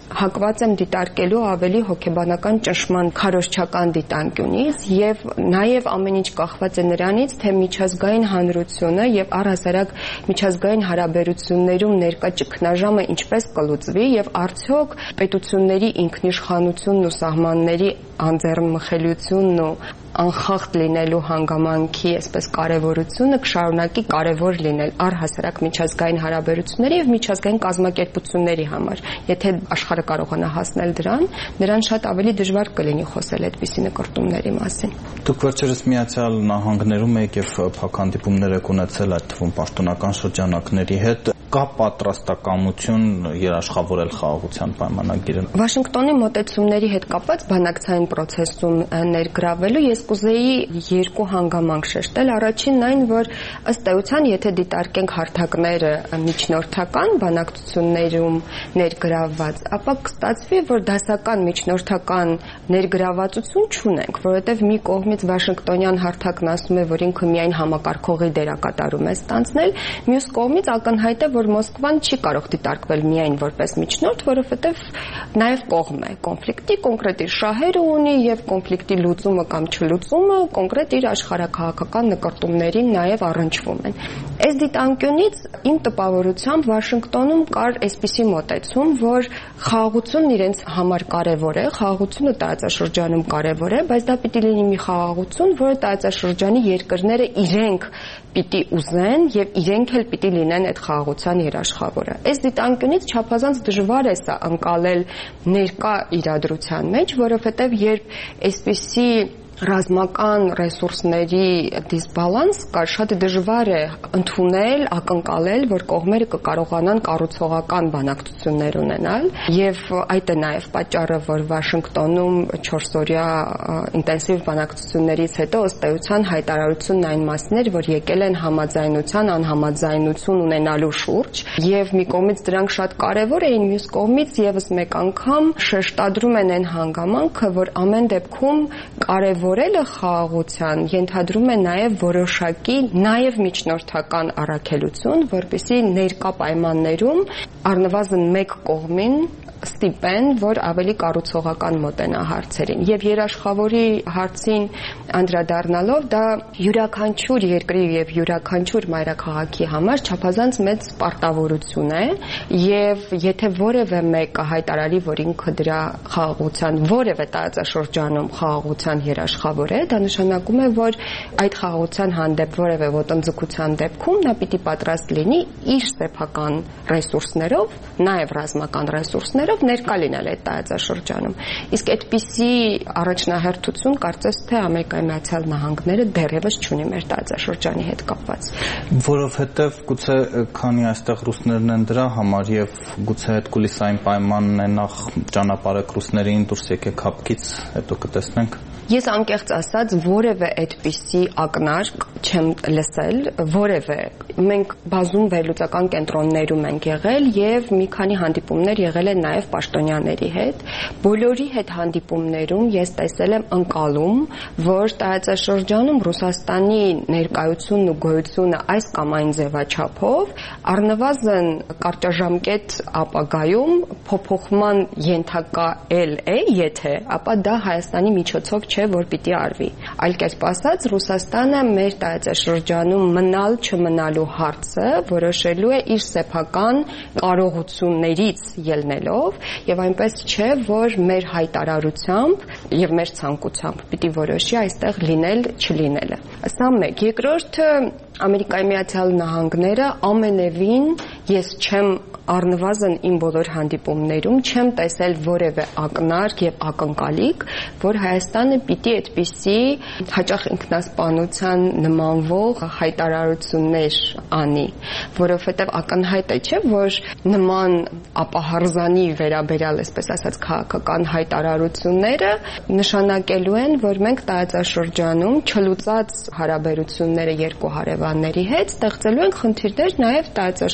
հակված եմ դիտարկելու ավելի հոգեբանական ճնշման քարոզչական դիտանկյունից եւ նաեւ ամեն ինչ կախված է նրանից, թե միջազգային հանրությունը եւ առհասարակ միջազգային հարաբերություններում ներկա ճգնաժամը ինչպես կլուծվի եւ արդյոք պետությունների ինքնիշխանությունն ու սահմանների անձեռնմխելիությունն ու անխախտ լինելու հանգամանքի այսպես կարևորությունը կշարունակի կարևոր լինել առհասարակ միջազգային հարաբերությունների եւ միջազգային կազմակերպությունների համար։ Եթե աշխարհը կարողանա հասնել դրան, նրան շատ ավելի դժվար կլինի խոսել այդպիսի նկարտումների մասին։ Դուք վերջերս Միացյալ Նահանգներում եք եւ փակ հանդիպումներ եք ունեցել այդ թվում պաշտոնական շրջանակների հետ, կա պատրաստակամություն երաշխավորել խաղաղության պայմանագիրը։ Վաշինգտոնի մոտեցումների հետ կապված բանակցային process-ում ներգրավելու ես կուզեի երկու հանգամանք շեշտել։ Առաջինն այն, որ ըստ էության, եթե դիտարկենք հարթակները միջնորդական բանակցություններում ներգրավված, ապա կստացվի, որ դասական միջնորդական ներգրավվածություն չունենք, որովհետև մի կողմից Վաշինգտոնյան հարթակն ասում է, որ ինքը միայն համակարգողի դերակատարում է ստանձնել, մյուս կողմից ակնհայտ է, որ Մոսկվան չի կարող դիտարկվել միայն որպես միջնորդ, որովհետև նաև կողմ է կոնֆլիկտի, կոնկրետ իր շահերը ունի եւ կոնֆլիկտի լուծումը կամ չլուծումը կոնկրետ իր աշխարհակահաղական նկարտումներին նաև առնչվում են։ Այս դիտանկյունից իմ տպավորությամբ Վաշինգտոնում կար այսպիսի մոտեցում, որ խաղաղությունն իրենց համար կարևոր է, խաղաղությունը տարածաշրջանում կարևոր է, բայց դա պիտի լինի մի խաղաղություն, որը տարածաշրջանի երկրները իրենք պիտի ուզեն եւ իրենք էլ պիտի լինեն այդ խաղաղության երաշխավորը։ Այս դիտանկյունից չափազանց դժվար է սա ընկալել ներկա իրադրության մեջ, որովհետեւ երբ այսպիսի ռազմական ռեսուրսների դիսբալանս կա, շատ դժվար է ընդունել, ակնկալել, որ կողմերը կկարողանան կառուցողական բանակցություններ ունենալ, եւ այդ է նաեւ պատճառը, որ Վաշինգտոնում չորսօրյա ինտենսիվ բանակցություններից հետո ըստ էության հայտարարությունն այն մասն էր, որ եկել են համաձայնության, անհամաձայնություն ունենալու շուրջ, եւ մի կողմից դրանք շատ կարեւոր էին, մյուս կողմից եւս մեկ անգամ շեշտադրում են այն հանգամանքը, որ ամեն դեպքում կարեւոր որելը խաղաղության ենթադրում է նաև որոշակի նաև միջնորդական առաքելություն, որպեսզի ներկա պայմաններում առնվազն մեկ կողմին ստիպեն, որ ավելի կառուցողական մոտենա հարցերին։ Եվ երաշխավորի հարցին անդրադառնալով, դա յուրաքանչյուր երկրի եւ յուրաքանչյուր մայրաքաղաքի համար չափազանց մեծ պարտավորություն է, եւ եթե որևէ մեկը հայտարարի, որ ինքը դրա խաղաղության որևէ տարածաշրջանում խաղաղության երաշխավոր է, դա նշանակում է, որ այդ խաղաղության հանդեպ որևէ ոտնձգության դեպքում նա պիտի պատրաստ լինի իր սեփական ռեսուրսներով, նաեւ ռազմական ռեսուրսներով ներկա լինել այդ տարածաշրջանում։ Իսկ այդպիսի առաջնահերթություն կարծես թե Ամերիկայի Միացյալ Նահանգները դեռևս չունի մեր տարածաշրջանի հետ կապված։ Որովհետև գուցե քանի այստեղ ռուսներն են դրա համար եւ գուցե այդ կուլիսային պայմանն է նախ ճանապարհեք ռուսներին դուրս եկեք հապկից, հետո կտեսնենք։ Ես անկեղծ ասած որևէ այդպիսի ակնարկ չեմ լսել, որևէ։ Մենք բազում վերլուծական կենտրոններում ենք եղել եւ մի քանի հանդիպումներ եղել են նաեւ պաշտոնյաների հետ։ Բոլորի հետ հանդիպումներում ես տեսել եմ ընկալում, որ տարածաշրջանում Ռուսաստանի ներկայությունն ու գոյությունը այս կամ այն ձևաչափով առնվազն կարճաժամկետ ապագայում փոփոխման ենթակա է, եթե, ապա դա Հայաստանի միջոցով չէ, որ պիտի արվի։ Այլ կերպ ասած, Ռուսաստանը մեր տարածաշրջանում մնալ չմնալու հարցը որոշելու է իր սեփական կարողություններից ելնելով եւ այնպես չէ, որ մեր հայտարարությամբ եւ մեր ցանկությամբ պիտի որոշի այստեղ լինել չլինելը։ Սա մեկ։ Երկրորդը Ամերիկայի Միացյալ Նահանգները ամենևին ես չեմ առնվազն իմ բոլոր հանդիպումներում չեմ տեսել որևէ ակնարկ եւ ակնկալիք, որ Հայաստանը պիտի այդպիսի հաճախ ինքնասպանության նմանվող հայտարարություններ անի, որովհետեւ ակնհայտ է, չէ, որ նման ապահարզանի վերաբերյալ, այսպես ասած, քաղաքական հայտարարությունները նշանակելու են, որ մենք տարածաշրջանում չլուծած հարաբերությունները երկու հարևանների հետ ստեղծելու ենք խնդիրներ նաեւ տարածաշրջանի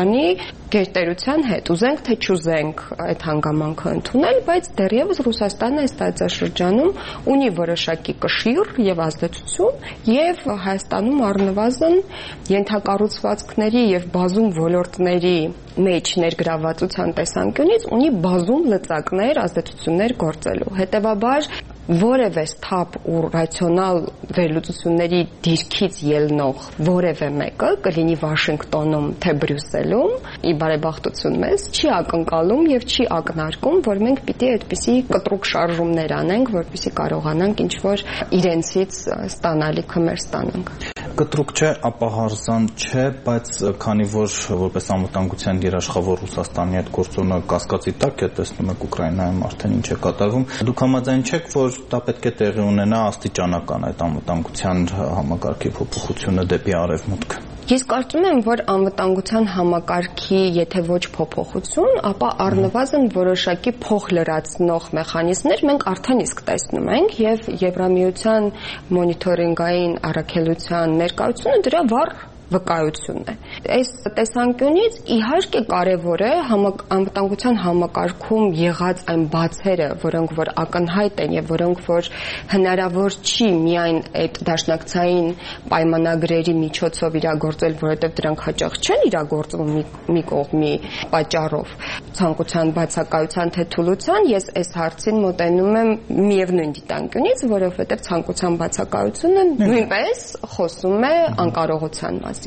Հայաստանի գերտերության հետ։ Ուզենք թե չուզենք այդ հանգամանքը ընդունել, բայց դեռևս Ռուսաստանը այս տարածաշրջանում ունի որոշակի կշիռ եւ ազդեցություն եւ Հայաստանում առնվազն ենթակառուցվածքների եւ բազում ոլորտների մեջ ներգրավվածության տեսանկյունից ունի բազում լծակներ, ազդեցություններ գործելու։ Հետևաբար որևէ սթափ ու ռացիոնալ վերլուծությունների դիրքից ելնող որևէ մեկը կլինի Վաշինգտոնում թե Բրյուսելում, ի բարեբախտություն մեզ, չի ակնկալում եւ չի ակնարկում, որ մենք պիտի այդպիսի կտրուկ շարժումներ անենք, որպեսզի կարողանանք ինչ-որ իրենցից ստանալիքը մեր ստանանք։ Կտրուկ չէ, ապահարզան չէ, բայց քանի որ որպես անվտանգության երաշխավոր Ռուսաստանի այդ գործոնը կասկածի տակ է, տեսնում եք Ուկրաինայում արդեն ինչ է կատարվում, դուք համաձայն չեք, որ դա պետք է տեղի ունենա աստիճանական այդ անվտանգության համակարգի փոփոխությունը դեպի արևմուտք։ Ես կարծում եմ, որ անվտանգության համակարգի եթե ոչ փոփոխություն, ապա առնվազն որոշակի փոխլրացնող մեխանիզմներ մենք արդեն իսկ տեսնում ենք եւ Եվրամիության մոնիթորինգային առաքելության ներկայությունը դրա վառ վկայությունն է։ Այս տեսանկյունից իհարկե կարևոր է անվտանգության համակարգում եղած այն բացերը, որոնք որ ակնհայտ են եւ որոնք որ հնարավոր չի միայն այդ դաշնակցային պայմանագրերի միջոցով իրագործել, որովհետեւ դրանք հաճախ չեն իրագործվում մի, մի կողմի պատճառով, ցանկության բացակայության թե թուլության, ես այս հարցին մոտենում եմ միևնույն դիտանկյունից, որովհետեւ ցանկության բացակայությունը նույնպես խոսում է անկարողության մասին։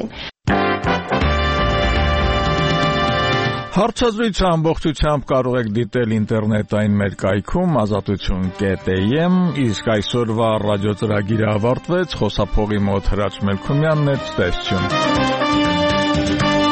Հարցազրույցը ամբողջությամբ կարող եք դիտել ինտերնետային մեր կայքում ազատություն կետ am, իսկ այսօրվա ռադիոծրագիրը ավարտվեց, խոսափողի մոտ Հրաչ Մելքումյանն էր, ցտեսություն։